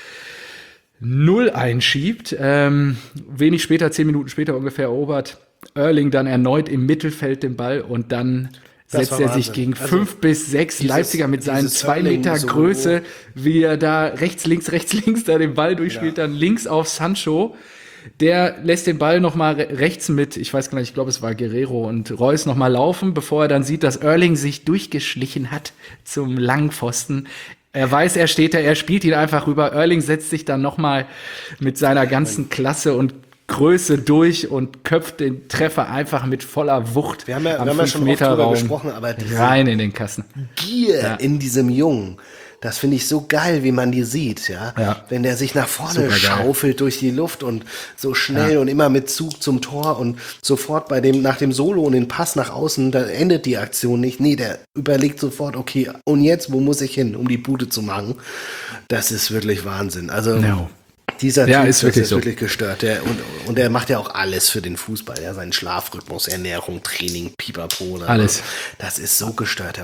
1:0 einschiebt. 10 Minuten später ungefähr erobert Erling dann erneut im Mittelfeld den Ball und dann setzt er sich gegen 5 bis 6 Leipziger mit seinen 2 Meter Größe, wie er da rechts, links da den Ball durchspielt, dann links auf Sancho. Der lässt den Ball noch mal rechts mit, ich weiß gar nicht, ich glaube, es war Guerrero und Reus noch mal laufen, bevor er dann sieht, dass Erling sich durchgeschlichen hat zum Langpfosten. Er weiß, er steht da, er spielt ihn einfach rüber. Erling setzt sich dann noch mal mit seiner ganzen Klasse und Größe durch und köpft den Treffer einfach mit voller Wucht. Wir haben ja schon oft drüber gesprochen, aber rein in den Kasten. Gier in diesem Jungen, das finde ich so geil, wie man die sieht, ja. Wenn der sich nach vorne schaufelt durch die Luft und so schnell und immer mit Zug zum Tor und sofort nach dem Solo und den Pass nach außen, da endet die Aktion nicht. Nee, der überlegt sofort, okay, und jetzt, wo muss ich hin, um die Bude zu machen? Das ist wirklich Wahnsinn. Also, dieser Typ ist wirklich gestört. Der macht ja auch alles für den Fußball. Ja, seinen Schlafrhythmus, Ernährung, Training, Pipapo. Alles. Das ist so gestört.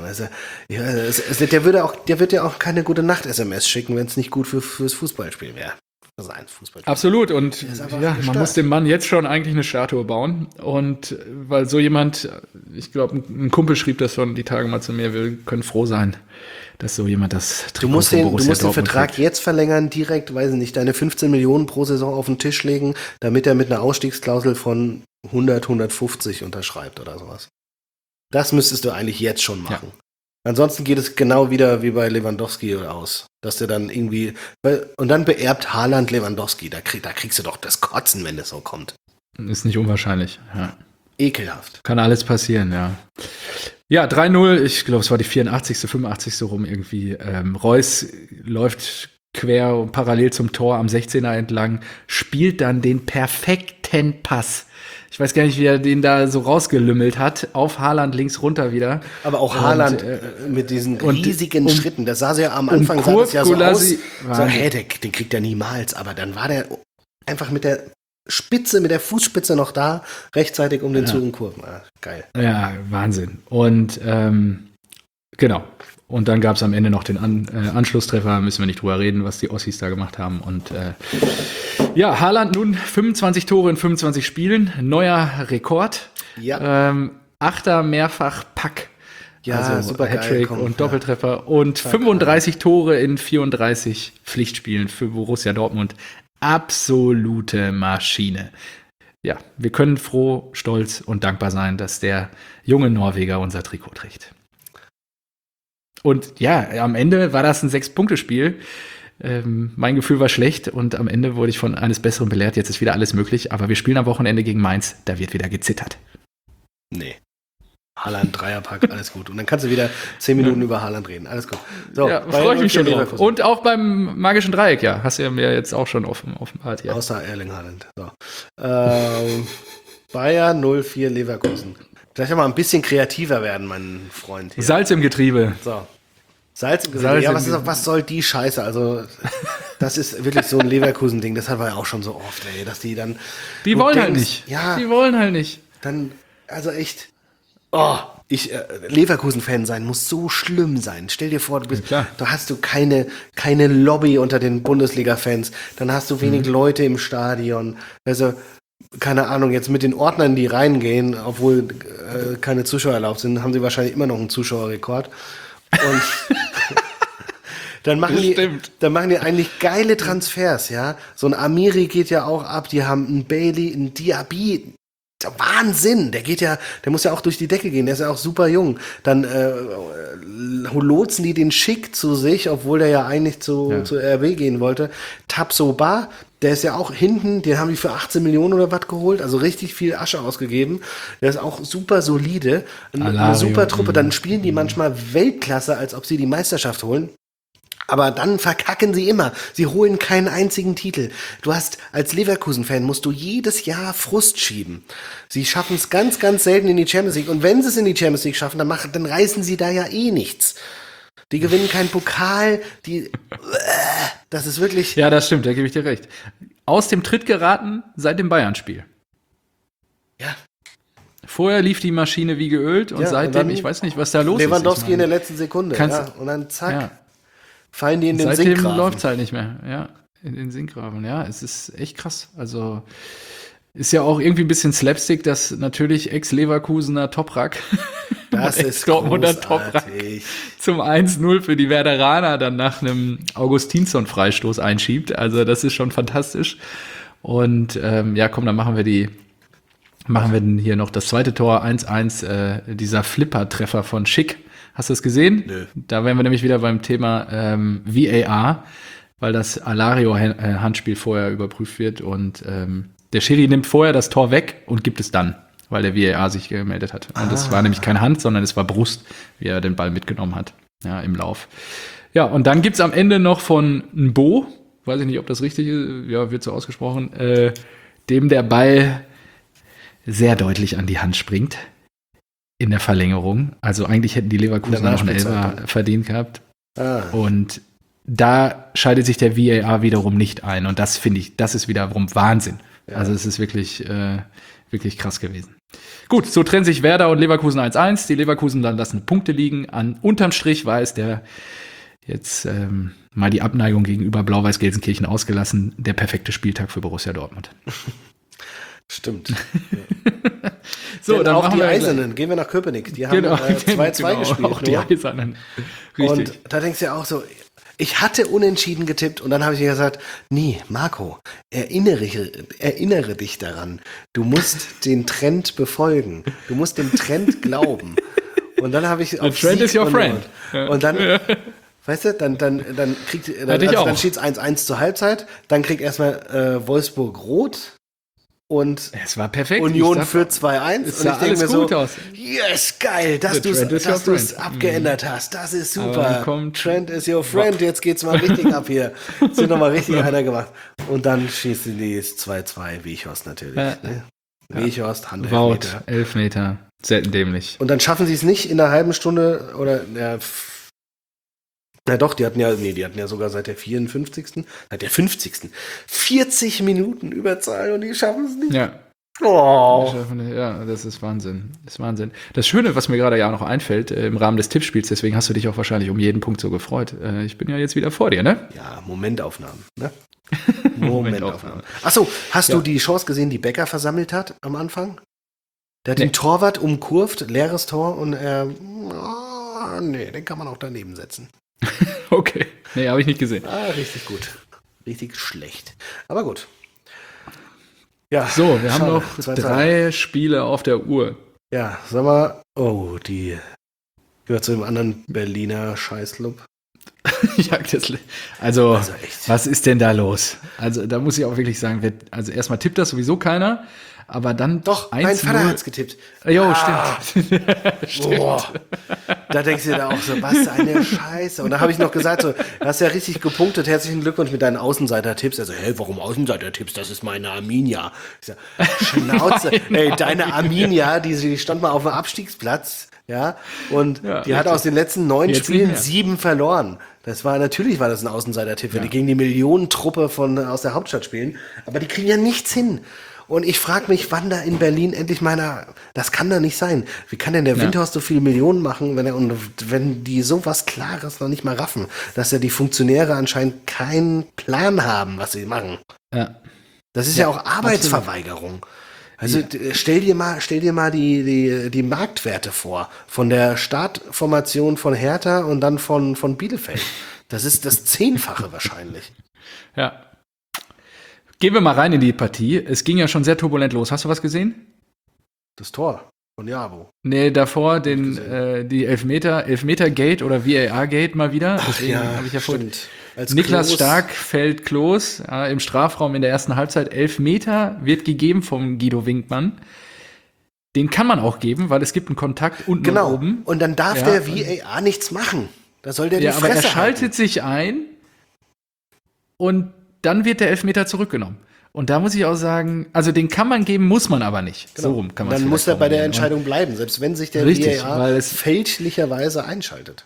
Der wird ja auch keine gute Nacht-SMS schicken, wenn es nicht gut fürs Fußballspiel wäre. Sein Fußballspiel. Absolut. Und man muss dem Mann jetzt schon eigentlich eine Statue bauen. Und weil so jemand, ich glaube, ein Kumpel schrieb das schon die Tage mal zu mir, wir können froh sein, dass so jemand das Trikot Du musst den Vertrag jetzt verlängern, direkt, weiß ich nicht, deine 15 Millionen pro Saison auf den Tisch legen, damit er mit einer Ausstiegsklausel von 150 unterschreibt oder sowas. Das müsstest du eigentlich jetzt schon machen. Ja. Ansonsten geht es genau wieder wie bei Lewandowski aus. Dass der dann irgendwie, und dann beerbt Haaland Lewandowski. Da kriegst du doch das Kotzen, wenn das so kommt. Ist nicht unwahrscheinlich, ja. Ekelhaft. Kann alles passieren, ja. Ja, 3:0, ich glaube, es war die 84., 85. rum irgendwie. Reus läuft quer und parallel zum Tor am 16er entlang, spielt dann den perfekten Pass Ich weiß gar nicht, wie er den da so rausgelümmelt hat. Auf Haaland links runter wieder. Aber auch Haaland mit diesen riesigen Schritten. Das sah so ja am Anfang sah das ja so aus. So, den kriegt er niemals. Aber dann war der einfach mit der Fußspitze noch da, rechtzeitig um den zu umkurven. Geil. Ja, Wahnsinn. Und genau. Und dann gab es am Ende noch den Anschlusstreffer, müssen wir nicht drüber reden, was die Ossis da gemacht haben. Und Haaland nun 25 Tore in 25 Spielen, neuer Rekord. Ja. 8. Mehrfach-Pack. Ja, also super Hattrick geil, und Doppeltreffer und 35 Tore in 34 Pflichtspielen für Borussia Dortmund. Absolute Maschine. Ja, wir können froh, stolz und dankbar sein, dass der junge Norweger unser Trikot trägt. Und ja, am Ende war das ein 6-Punkte-Spiel. Mein Gefühl war schlecht und am Ende wurde ich von eines Besseren belehrt. Jetzt ist wieder alles möglich, aber wir spielen am Wochenende gegen Mainz. Da wird wieder gezittert. Nee. Haaland, Dreierpack, alles gut. Und dann kannst du wieder 10 Minuten über Haaland reden. Alles gut. So, ja, freue ich mich schon drauf. Und auch beim magischen Dreieck, ja. Hast du ja mir jetzt auch schon offenbart hier. Außer Erling Haaland. So. Bayern 0-4 Leverkusen. Vielleicht mal ein bisschen kreativer werden, mein Freund. Hier. Salz im Getriebe. So. Salz im Getriebe. Ja, was soll die Scheiße? Also, das ist wirklich so ein Leverkusen-Ding. Das hatten wir ja auch schon so oft, ey, dass die dann. Die wollen halt nicht. Ja. Die wollen halt nicht. Dann, also echt. Leverkusen-Fan sein muss so schlimm sein. Stell dir vor, da hast du keine Lobby unter den Bundesliga-Fans. Dann hast du wenig Leute im Stadion. Also, keine Ahnung, jetzt mit den Ordnern, die reingehen, obwohl keine Zuschauer erlaubt sind, haben sie wahrscheinlich immer noch einen Zuschauerrekord. Und dann machen die eigentlich geile Transfers, ja. So ein Amiri geht ja auch ab, die haben einen Bailey, einen Diaby. Wahnsinn, der muss ja auch durch die Decke gehen, der ist ja auch super jung. Dann lotsen die den Schick zu sich, obwohl der ja eigentlich zu RB gehen wollte. Tapsoba, der ist ja auch hinten, den haben die für 18 Millionen oder was geholt, also richtig viel Asche ausgegeben. Der ist auch super solide, eine super Truppe. Dann spielen die manchmal Weltklasse, als ob sie die Meisterschaft holen. Aber dann verkacken sie immer. Sie holen keinen einzigen Titel. Du hast, als Leverkusen-Fan musst du jedes Jahr Frust schieben. Sie schaffen es ganz, ganz selten in die Champions League. Und wenn sie es in die Champions League schaffen, dann reißen sie da ja eh nichts. Die gewinnen keinen Pokal, das ist wirklich. Ja, das stimmt, da gebe ich dir recht. Aus dem Tritt geraten seit dem Bayern-Spiel. Ja. Vorher lief die Maschine wie geölt und seitdem, ich weiß nicht, was da los ist. Lewandowski in der letzten Sekunde. Und dann zack. Ja. Fallen die in den Sinkgraben. Seitdem läuft es halt nicht mehr, ja, in den Sinkgraben, ja, es ist echt krass, also ist ja auch irgendwie ein bisschen Slapstick, dass natürlich Ex-Leverkusener Toprak das ist großartig. Zum 1-0 für die Werderaner dann nach einem Augustinsson-Freistoß einschiebt, also das ist schon fantastisch und dann machen wir hier noch das zweite Tor, 1-1, dieser Flipper-Treffer von Schick. Hast du es gesehen? Nö. Da wären wir nämlich wieder beim Thema VAR, weil das Alario-Handspiel vorher überprüft wird und der Schiri nimmt vorher das Tor weg und gibt es dann, weil der VAR sich gemeldet hat. Und das war nämlich keine Hand, sondern es war Brust, wie er den Ball mitgenommen hat, ja, im Lauf. Ja, und dann gibt's am Ende noch von Nbo, weiß ich nicht, ob das richtig ist, ja, wird so ausgesprochen, dem der Ball sehr deutlich an die Hand springt. In der Verlängerung. Also eigentlich hätten die Leverkusener noch einen Elfer verdient gehabt. Und da schaltet sich der VAR wiederum nicht ein. Und das finde ich, das ist wiederum Wahnsinn. Ja. Also es ist wirklich, wirklich krass gewesen. Gut, so trennen sich Werder und Leverkusen 1-1. Die Leverkusen dann lassen Punkte liegen. Unterm Strich war es der, jetzt mal die Abneigung gegenüber Blau-Weiß-Gelsenkirchen ausgelassen, der perfekte Spieltag für Borussia Dortmund. Stimmt. So, dann auch die Eisernen. Gehen wir nach Köpenick. Die haben 2-2 gespielt. Auch die Eisernen. Richtig. Und da denkst du ja auch so, ich hatte unentschieden getippt und dann habe ich mir gesagt, nee, Marco, erinnere dich daran. Du musst den Trend befolgen. Du musst dem Trend glauben. Und dann habe ich auf The trend is your friend. Und dann, weißt du, dann steht es 1-1 zur Halbzeit, dann kriegt erstmal Wolfsburg rot. Und es war perfekt. Union für 2-1. Und ich denke mir so, aus. Yes, geil, dass du es abgeändert hast. Das ist super. Trend is your friend. Jetzt geht's mal richtig ab hier. Jetzt wird nochmal richtig einer gemacht. Und dann schießt die 2-2, Wiechhorst natürlich. Ne? Weghorst, Wout, Handelfmeter. Elfmeter. Selten dämlich. Und dann schaffen sie es nicht in einer halben Stunde oder na doch, die hatten ja sogar seit der 54. Seit der 50. 40 Minuten Überzahl und die schaffen es nicht. Ja. Oh. Ja, das ist Wahnsinn. Das ist Wahnsinn. Das Schöne, was mir gerade ja auch noch einfällt, im Rahmen des Tippspiels, deswegen hast du dich auch wahrscheinlich um jeden Punkt so gefreut. Ich bin ja jetzt wieder vor dir, ne? Ja, Momentaufnahmen, ne? Momentaufnahmen. Achso, hast du die Chance gesehen, die Becker versammelt hat am Anfang? Der hat den Torwart umkurvt, leeres Tor und den kann man auch daneben setzen. Okay. Nee, habe ich nicht gesehen. Richtig gut. Richtig schlecht. Aber gut. Ja, so, wir haben noch 2-2. 3 Spiele auf der Uhr. Ja, sag mal, die gehört zu dem anderen Berliner Scheißclub. Also echt. Was ist denn da los? Also, da muss ich auch wirklich sagen, also erstmal tippt das sowieso keiner, aber dann doch, mein Vater hat's getippt. Jo, stimmt. Boah. Da denkst du dir auch so, was eine Scheiße. Und da habe ich noch gesagt, so, du hast ja richtig gepunktet, herzlichen Glückwunsch mit deinen Außenseiter-Tipps. Also, warum Außenseiter-Tipps? Das ist meine Arminia. Ich sag, Schnauze, deine Arminia, die stand mal auf dem Abstiegsplatz, ja, und die hat aus den letzten 9 Spielen 7 verloren. Natürlich war das ein Außenseiter-Tipp, wenn die gegen die Millionentruppe aus der Hauptstadt spielen, aber die kriegen ja nichts hin. Und ich frage mich, wann da in Berlin endlich das kann da nicht sein. Wie kann denn der Windhorst so viele Millionen machen, wenn die sowas Klares noch nicht mal raffen, dass ja die Funktionäre anscheinend keinen Plan haben, was sie machen. Ja. Das ist ja auch Arbeitsverweigerung. Also stell dir mal die Marktwerte vor, von der Startformation von Hertha und dann von Bielefeld. Das ist das 10-fache wahrscheinlich. Ja. Gehen wir mal rein in die Partie. Es ging ja schon sehr turbulent los. Hast du was gesehen? Das Tor von Jabo. Nee, davor die Elfmeter-Gate oder VAR-Gate mal wieder. Deswegen habe ich ja vorhin. Niklas Stark fällt Klos im Strafraum in der ersten Halbzeit. Elfmeter wird gegeben vom Guido Winkmann. Den kann man auch geben, weil es gibt einen Kontakt unten und oben. Und dann darf der VAR nichts machen. Da soll der die Fresse aber er schaltet sich ein und dann wird der Elfmeter zurückgenommen. Und da muss ich auch sagen, also den kann man geben, muss man aber nicht. Genau. So rum kann man dann muss er bei der Entscheidung bleiben, selbst wenn sich der VAR fälschlicherweise einschaltet.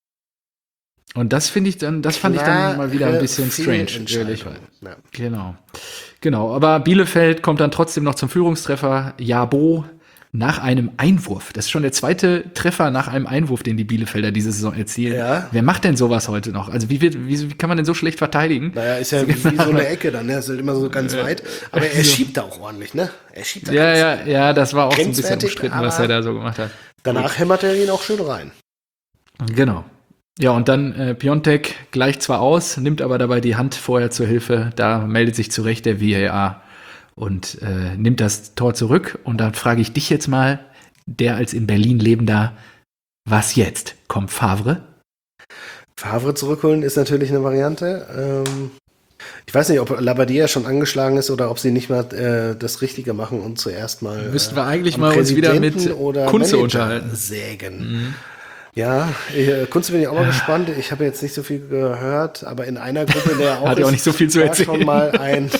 Und das fand ich dann mal wieder ein bisschen strange, ehrlich. Ja. Genau. Aber Bielefeld kommt dann trotzdem noch zum Führungstreffer. Jabo nach einem Einwurf. Das ist schon der zweite Treffer nach einem Einwurf, den die Bielefelder diese Saison erzielen. Ja. Wer macht denn sowas heute noch? Also wie kann man denn so schlecht verteidigen? Naja, ist ja wie so eine Ecke dann, ne? Das ist halt immer so ganz weit. Aber er schiebt da auch ordentlich, ne? Er schiebt da ja, das war auch so ein bisschen umstritten, was er da so gemacht hat. Danach hämmert er ihn auch schön rein. Genau. Ja, und dann Piontek gleicht zwar aus, nimmt aber dabei die Hand vorher zur Hilfe. Da meldet sich zu Recht der VAR und nimmt das Tor zurück. Und dann frage ich dich jetzt mal, der als in Berlin lebender, was jetzt? Kommt Favre? Favre zurückholen ist natürlich eine Variante. Ich weiß nicht, ob Labbadia schon angeschlagen ist oder ob sie nicht mal das Richtige machen und zuerst mal müssten wir eigentlich mal uns wieder mit Kunze unterhalten. Sägen. Mhm. Ja, Kunze bin ich auch mal gespannt. Ich habe jetzt nicht so viel gehört, aber in einer Gruppe, in der er auch hat ja auch nicht so viel zu erzählen. Schon mal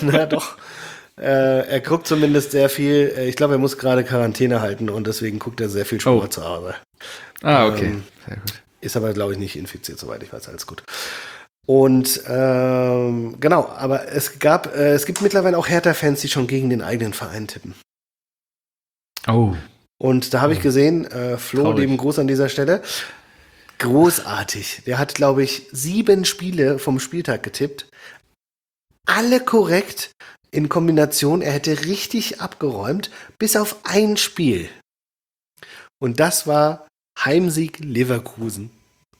er guckt zumindest sehr viel. Ich glaube, er muss gerade Quarantäne halten und deswegen guckt er sehr viel Sport zu Hause. Okay. Sehr gut. Ist aber, glaube ich, nicht infiziert, soweit ich weiß. Alles gut. Und genau, aber es gibt mittlerweile auch Hertha-Fans, die schon gegen den eigenen Verein tippen. Oh. Und da habe ich gesehen, Flo, lieben Gruß an dieser Stelle, großartig. Der hat, glaube ich, 7 Spiele vom Spieltag getippt. Alle korrekt in Kombination. Er hätte richtig abgeräumt, bis auf ein Spiel. Und das war Heimsieg Leverkusen.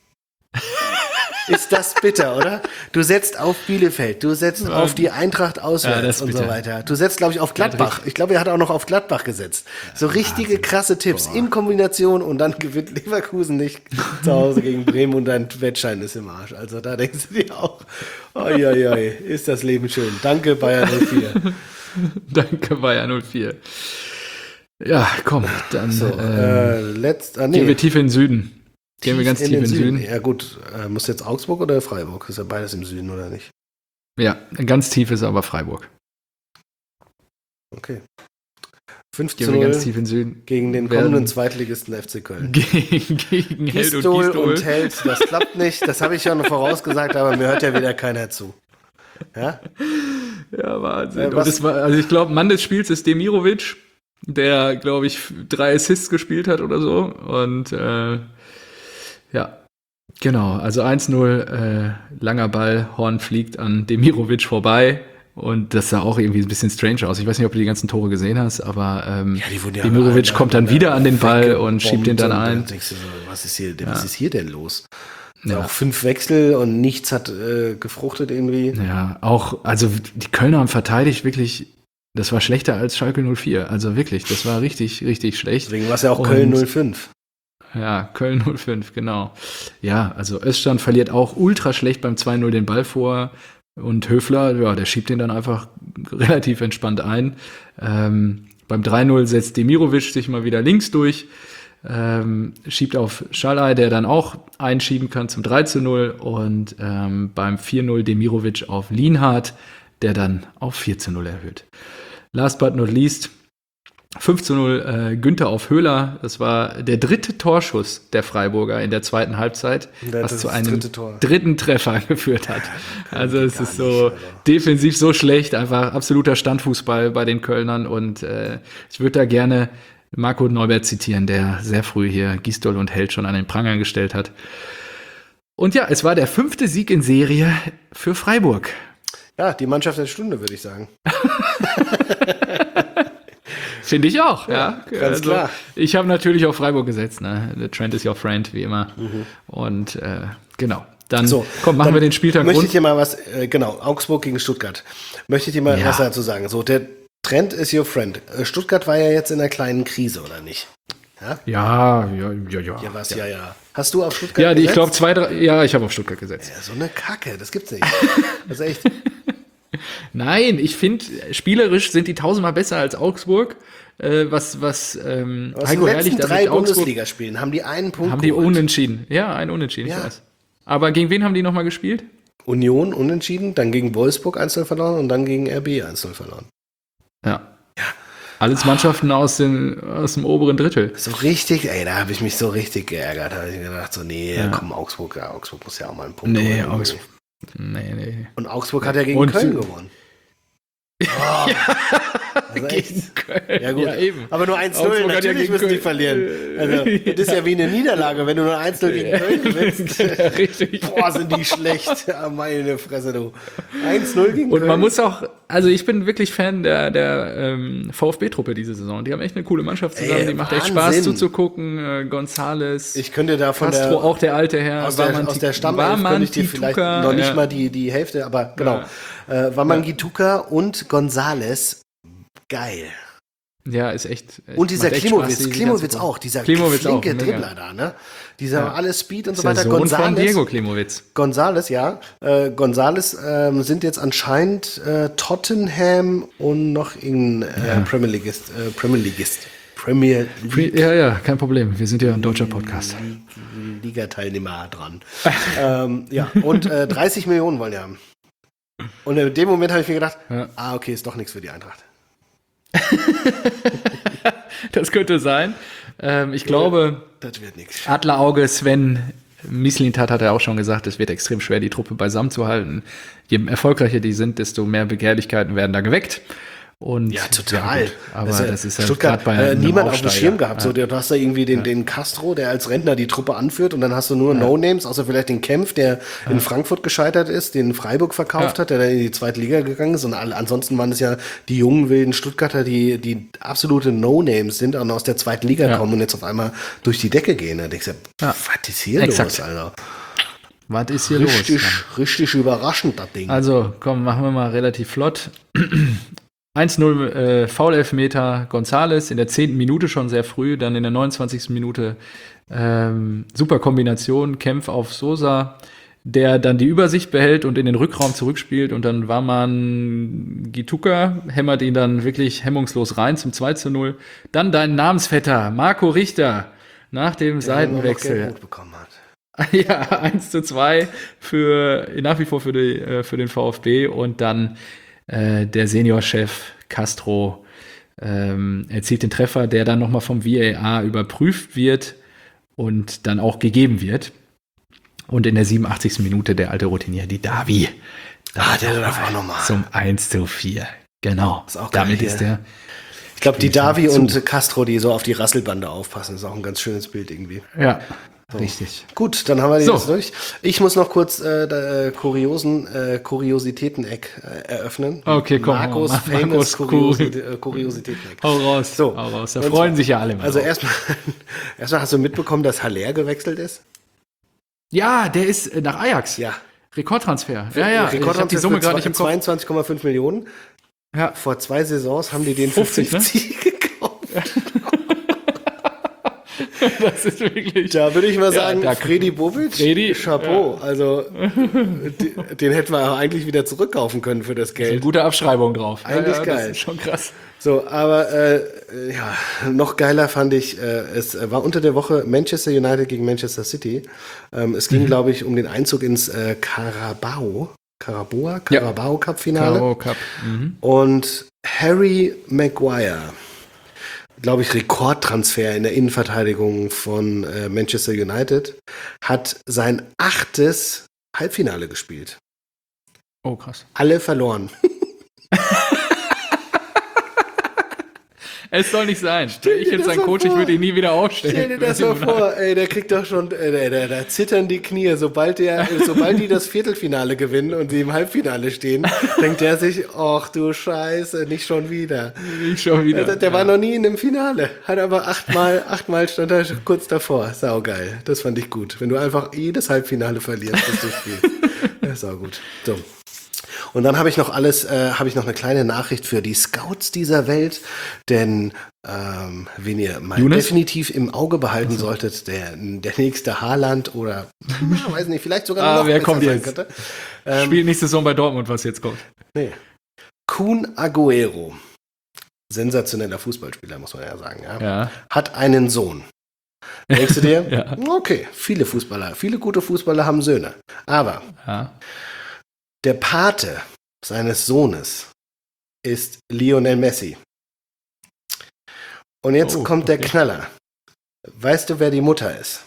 Ist das bitter, oder? Du setzt auf Bielefeld, du setzt auf die Eintracht auswärts und so weiter. Du setzt, glaube ich, auf Gladbach. Ich glaube, er hat auch noch auf Gladbach gesetzt. So richtige krasse Tipps in Kombination und dann gewinnt Leverkusen nicht zu Hause gegen Bremen und dein Wettschein ist im Arsch. Also da denkst du dir auch, oi, ist das Leben schön. Danke, Bayern 04. Danke, Bayern 04. Ja, komm, dann gehen wir tief in den Süden. Gehen wir ganz tief in den Süden. Ja gut, muss jetzt Augsburg oder Freiburg? Ist ja beides im Süden, oder nicht? Ja, ganz tief ist aber Freiburg. Okay. 5 Gehen zu wir 0 ganz tief in den Süden. gegen den Werden- kommenden Zweitligisten FC Köln. Gegen Held und Gistol Gistol. und Held, das klappt nicht. Das habe ich schon vorausgesagt, aber mir hört ja wieder keiner zu. Ja? Ja, Wahnsinn. Was- Und das war, also ich glaube, Mann des Spiels ist Demirovic, der, glaube ich, 3 Assists gespielt hat oder so. Und ja, genau. Also 1-0, langer Ball, Horn fliegt an Demirovic vorbei. Und das sah auch irgendwie ein bisschen strange aus. Ich weiß nicht, ob du die ganzen Tore gesehen hast, aber die wurden ja Demirovic kommt dann wieder an den Ball und weggebombt schiebt den dann und ein. denkst du so, was ist hier denn los? Ja. Auch 5 Wechsel und nichts hat gefruchtet irgendwie. Ja, auch, also die Kölner haben verteidigt wirklich, das war schlechter als Schalke 04. Also wirklich, das war richtig, richtig schlecht. Deswegen war es ja auch Und- Köln 05. Ja, Köln 05, genau. Ja, also Özcan verliert auch ultra schlecht beim 2-0 den Ball vor. Und Höfler, ja, der schiebt den dann einfach relativ entspannt ein. Beim 3-0 setzt Demirovic sich mal wieder links durch, schiebt auf Schalay, der dann auch einschieben kann zum 3-0. Und beim 4-0 Demirovic auf Lienhardt, der dann auf 4-0 erhöht. Last but not least, 5-0 Günther auf Höhler. Das war der 3. Torschuss der Freiburger in der zweiten Halbzeit, Ja, was das zu ist das einem 3. Tor. 3. Treffer geführt hat. Also es gar ist so nicht, Alter. defensiv so schlecht, einfach absoluter Standfußball bei den Kölnern. Und ich würde da gerne Marco Neubert zitieren, der sehr früh hier Gisdol und Held schon an den Pranger gestellt hat. Und ja, es war der 5. Sieg in Serie für Freiburg. Ja, die Mannschaft der Stunde, würde ich sagen. Finde ich auch, ja. ganz klar. Ich habe natürlich auf Freiburg gesetzt, ne? The Trend is your friend, wie immer. Und genau. Dann, So, komm, machen dann wir den Spieltag Möchte rund. ich dir mal was, genau, Augsburg gegen Stuttgart. Möchte ich dir mal Ja. was dazu sagen. So, der Trend is your friend. Stuttgart war ja jetzt in einer kleinen Krise, oder nicht? Ja. Ja, was, ja. Hast du auf Stuttgart Ja, ich gesetzt? glaube ja, ich habe auf Stuttgart gesetzt. Ja, so eine Kacke, das gibt's nicht. Das ist echt. Nein, ich finde, spielerisch sind die tausendmal besser als Augsburg. Was Aus den Heiko Herrlich letzten da 3 mit Augsburg Bundesligaspielen haben die einen Punkt haben die geholt. unentschieden. Ja, ein Unentschieden, Ja. ich weiß. Aber gegen wen haben die nochmal gespielt? Union unentschieden, dann gegen Wolfsburg 1-0 verloren und dann gegen RB 1-0 verloren. Ja. Alles Mannschaften aus dem oberen Drittel. So richtig, ey, da habe ich mich so richtig geärgert. Da habe ich gedacht, so, nee, komm, Augsburg muss ja auch mal einen Punkt holen. irgendwie. Augsburg. Nee. Und Augsburg hat ja gegen Und- Köln gewonnen. Also echt. Köln. Ja, gut. Ja, eben. Aber nur 1-0, Augsburg hat ja natürlich gegen müssen die Köln- verlieren. Also, das ist ja wie eine Niederlage, wenn du nur 1-0 gegen Köln gewinnst. Ja, richtig. Boah, sind die schlecht. Ja, meine Fresse, du. 1-0 gegen Und Köln. man muss auch, also ich bin wirklich Fan der VfB-Truppe diese Saison. Die haben echt eine coole Mannschaft zusammen. Ey, Die macht echt Wahnsinn. Spaß zuzugucken. Gonzales, Ich könnte da von Castro, der, auch der alte Herr. aus der Stammelf könnte ich dir vielleicht noch nicht mal die Hälfte, aber genau. Wamangituka und Gonzales. Geil. Ja, ist echt. Und dieser macht echt Spaß, Klimowitz, die Klimowitz ganze Gruppe. auch, dieser Klimowitz auch, flinke mega. Dribbler da, ne? Dieser alles Speed und so Der weiter. Sohn von Diego Klimowitz. Gonzales, ja. Gonzales sind jetzt anscheinend Tottenham und noch irgendein Premier Leaguist. Premier League Ja, kein Problem. Wir sind ja ein deutscher Podcast. Liga-Teilnehmer dran. Ja, und 30 Millionen wollen die haben. Und in dem Moment habe ich mir gedacht, okay, ist doch nichts für die Eintracht. Das könnte sein. Ich glaube, Das wird nichts. Adlerauge Sven Mislintat hat ja auch schon gesagt, es wird extrem schwer, die Truppe beisammen zu halten. Je erfolgreicher die sind, desto mehr Begehrlichkeiten werden da geweckt. Und, Ja, total. gut, aber das ist ja Stuttgart gerade bei einem niemand auf dem Aufsteiger. Schirm gehabt. So, du hast da irgendwie den Castro, der als Rentner die Truppe anführt und dann hast du nur No-Names, außer vielleicht den Kempf, der in Frankfurt gescheitert ist, den Freiburg verkauft hat, der dann in die zweite Liga gegangen ist und ansonsten waren es ja die jungen wilden Stuttgarter, die absolute No-Names sind und aus der zweiten Liga kommen und jetzt auf einmal durch die Decke gehen. Da denkst du, was ist hier Exakt. los, Alter? Was ist hier Richtig, los? richtig überraschend, das Ding. Also, komm, machen wir mal relativ flott. 1-0 Foul-Elfmeter Gonzales in der 10. Minute schon sehr früh, dann in der 29. Minute super Kombination, Kempf auf Sosa, der dann die Übersicht behält und in den Rückraum zurückspielt und dann war man Gituka, hämmert ihn dann wirklich hemmungslos rein zum 2-0. Dann dein Namensvetter Marco Richter nach dem Seitenwechsel. Gelb-Rot bekommen hat. Ja, 1:2 nach wie vor für den VfB und dann der Seniorchef Castro erzielt den Treffer, der dann nochmal vom VAR überprüft wird und dann auch gegeben wird. Und in der 87. Minute der alte Routinier, die Davi. Der darf auch nochmal. Zum 1:4. Genau. Ist auch geil Damit hier. ist der. Ich glaube, die Davi und Castro, die so auf die Rasselbande aufpassen, ist auch ein ganz schönes Bild irgendwie. Ja, richtig. Gut, dann haben wir die So. jetzt durch. Ich muss noch kurz Kuriositäten-Eck eröffnen. Okay, komm. Markus Markus Famous Kuriositäten-Eck. Hau raus. So. Hau raus. Da Und freuen zwar- sich ja alle mal. Also drauf. erstmal hast du mitbekommen, dass Haller gewechselt ist? Ja, der ist nach Ajax. Ja. Rekordtransfer. Ja. Ich habe die Summe für gerade nicht im Kopf. 22,5 Millionen. Ja. Vor 2 Saisons haben die den für 50, ne? 50 gekauft. Das ist wirklich. Da würde ich mal Ja, sagen, da- Fredi Bobic, Fredi, Chapeau. Also den hätten wir auch eigentlich wieder zurückkaufen können für das Eine Geld. gute Abschreibung drauf. Eigentlich Das geil. ist schon krass. So, aber noch geiler fand ich, es war unter der Woche Manchester United gegen Manchester City. Es ging, glaube ich, um den Einzug ins Carabao Cup Finale. Carabao Cup. Mhm. Und Harry Maguire, glaube ich, Rekordtransfer in der Innenverteidigung von Manchester United, hat sein 8. Halbfinale gespielt. Oh, krass. Alle verloren. Es soll nicht sein. dir Ich jetzt das sein mal Coach, ich vor. würde ihn nie wieder aufstellen. Stell dir das mal vor, ey, der kriegt doch schon, da zittern die Knie, sobald die das Viertelfinale gewinnen und sie im Halbfinale stehen, denkt der sich, ach du Scheiße, nicht schon wieder. Ich schon wieder. Der war noch nie in einem Finale, hat aber achtmal stand er kurz davor. Saugeil, das fand ich gut. Wenn du einfach jedes Halbfinale verlierst, das du spielst. Ja, saugut. So. Und dann habe ich noch eine kleine Nachricht für die Scouts dieser Welt, denn wen ihr mal Younes? definitiv im Auge behalten solltet, der nächste Haaland oder weiß nicht, vielleicht sogar noch wer besser kommt sein jetzt? könnte. Spielt nächste Saison bei Dortmund, was jetzt kommt. Nee. Kun Agüero, sensationeller Fußballspieler, muss man ja sagen, Ja. hat einen Sohn. Denkst du dir? Ja. Okay, viele gute Fußballer haben Söhne. Aber Ja. der Pate seines Sohnes ist Lionel Messi. Und jetzt Oh, kommt der okay. Knaller. Weißt du, wer die Mutter ist?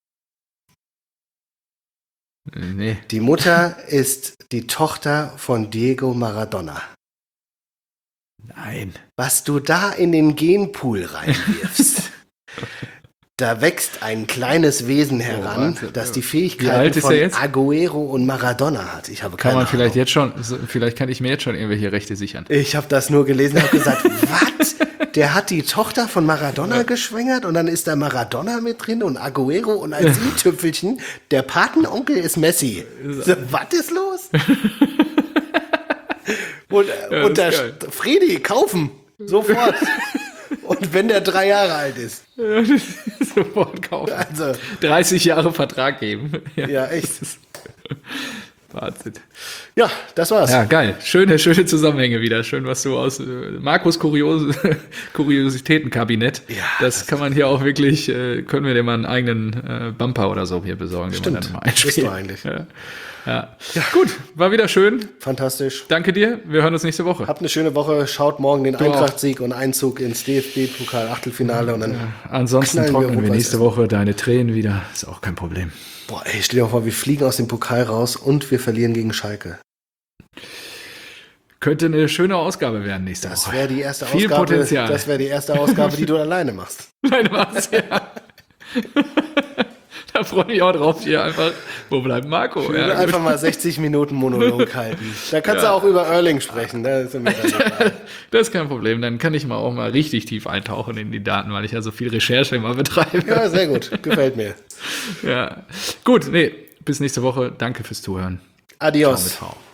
Nee. Die Mutter ist die Tochter von Diego Maradona. Nein. Was du da in den Genpool reinwirfst, da wächst ein kleines Wesen heran, Wahnsinn. das die Wie alt Fähigkeiten ist von er jetzt? Agüero und Maradona hat. Ich habe Kann keine man vielleicht Ahnung. jetzt schon, vielleicht kann ich mir jetzt schon irgendwelche Rechte sichern. Ich habe das nur gelesen und habe gesagt, was? Der hat die Tochter von Maradona geschwängert und dann ist da Maradona mit drin und Agüero und als i-Tüpfelchen, der Patenonkel ist Messi. So, was ist los? Und das der ist geil. Fredi, kaufen. Sofort. Und wenn der 3 Jahre alt ist. Sofort kaufen. Also, 30 Jahre Vertrag geben. ja, echt. Das ist Wahnsinn. Ja, das war's. Ja, geil. Schöne Zusammenhänge wieder. Schön, was du aus Markus Kuriositätenkabinett. Ja, das kann man hier auch wirklich, können wir dir mal einen eigenen Bumper oder so hier besorgen, den Stimmt. man dann mal Bist einspielt. du eigentlich. Ja. Gut, war wieder schön. Fantastisch. Danke dir. Wir hören uns nächste Woche. Habt eine schöne Woche. Schaut morgen den auch. Eintracht-Sieg und Einzug ins DFB-Pokal-Achtelfinale und dann Ansonsten knallen wir trocknen wir Europas nächste Woche deine Tränen wieder. Ist auch kein Problem. Boah, ey, stell dir mal vor, wir fliegen aus dem Pokal raus und wir verlieren gegen Schalke. Könnte eine schöne Ausgabe werden nächste Das Woche. wäre die erste Viel Ausgabe. Potenzial. Das wäre die erste Ausgabe, die du alleine machst. Nein, was? Ja. Da freue ich mich auch drauf, hier einfach, wo bleibt Marco? Ja, gut. Einfach mal 60 Minuten Monolog halten. Da kannst du auch über Erling sprechen. Da ist mir dann egal. Das ist kein Problem. Dann kann ich mal auch mal richtig tief eintauchen in die Daten, weil ich ja so viel Recherche immer betreibe. Ja, sehr gut. Gefällt mir. Ja. Gut, nee, bis nächste Woche. Danke fürs Zuhören. Adios. Ciao mit V.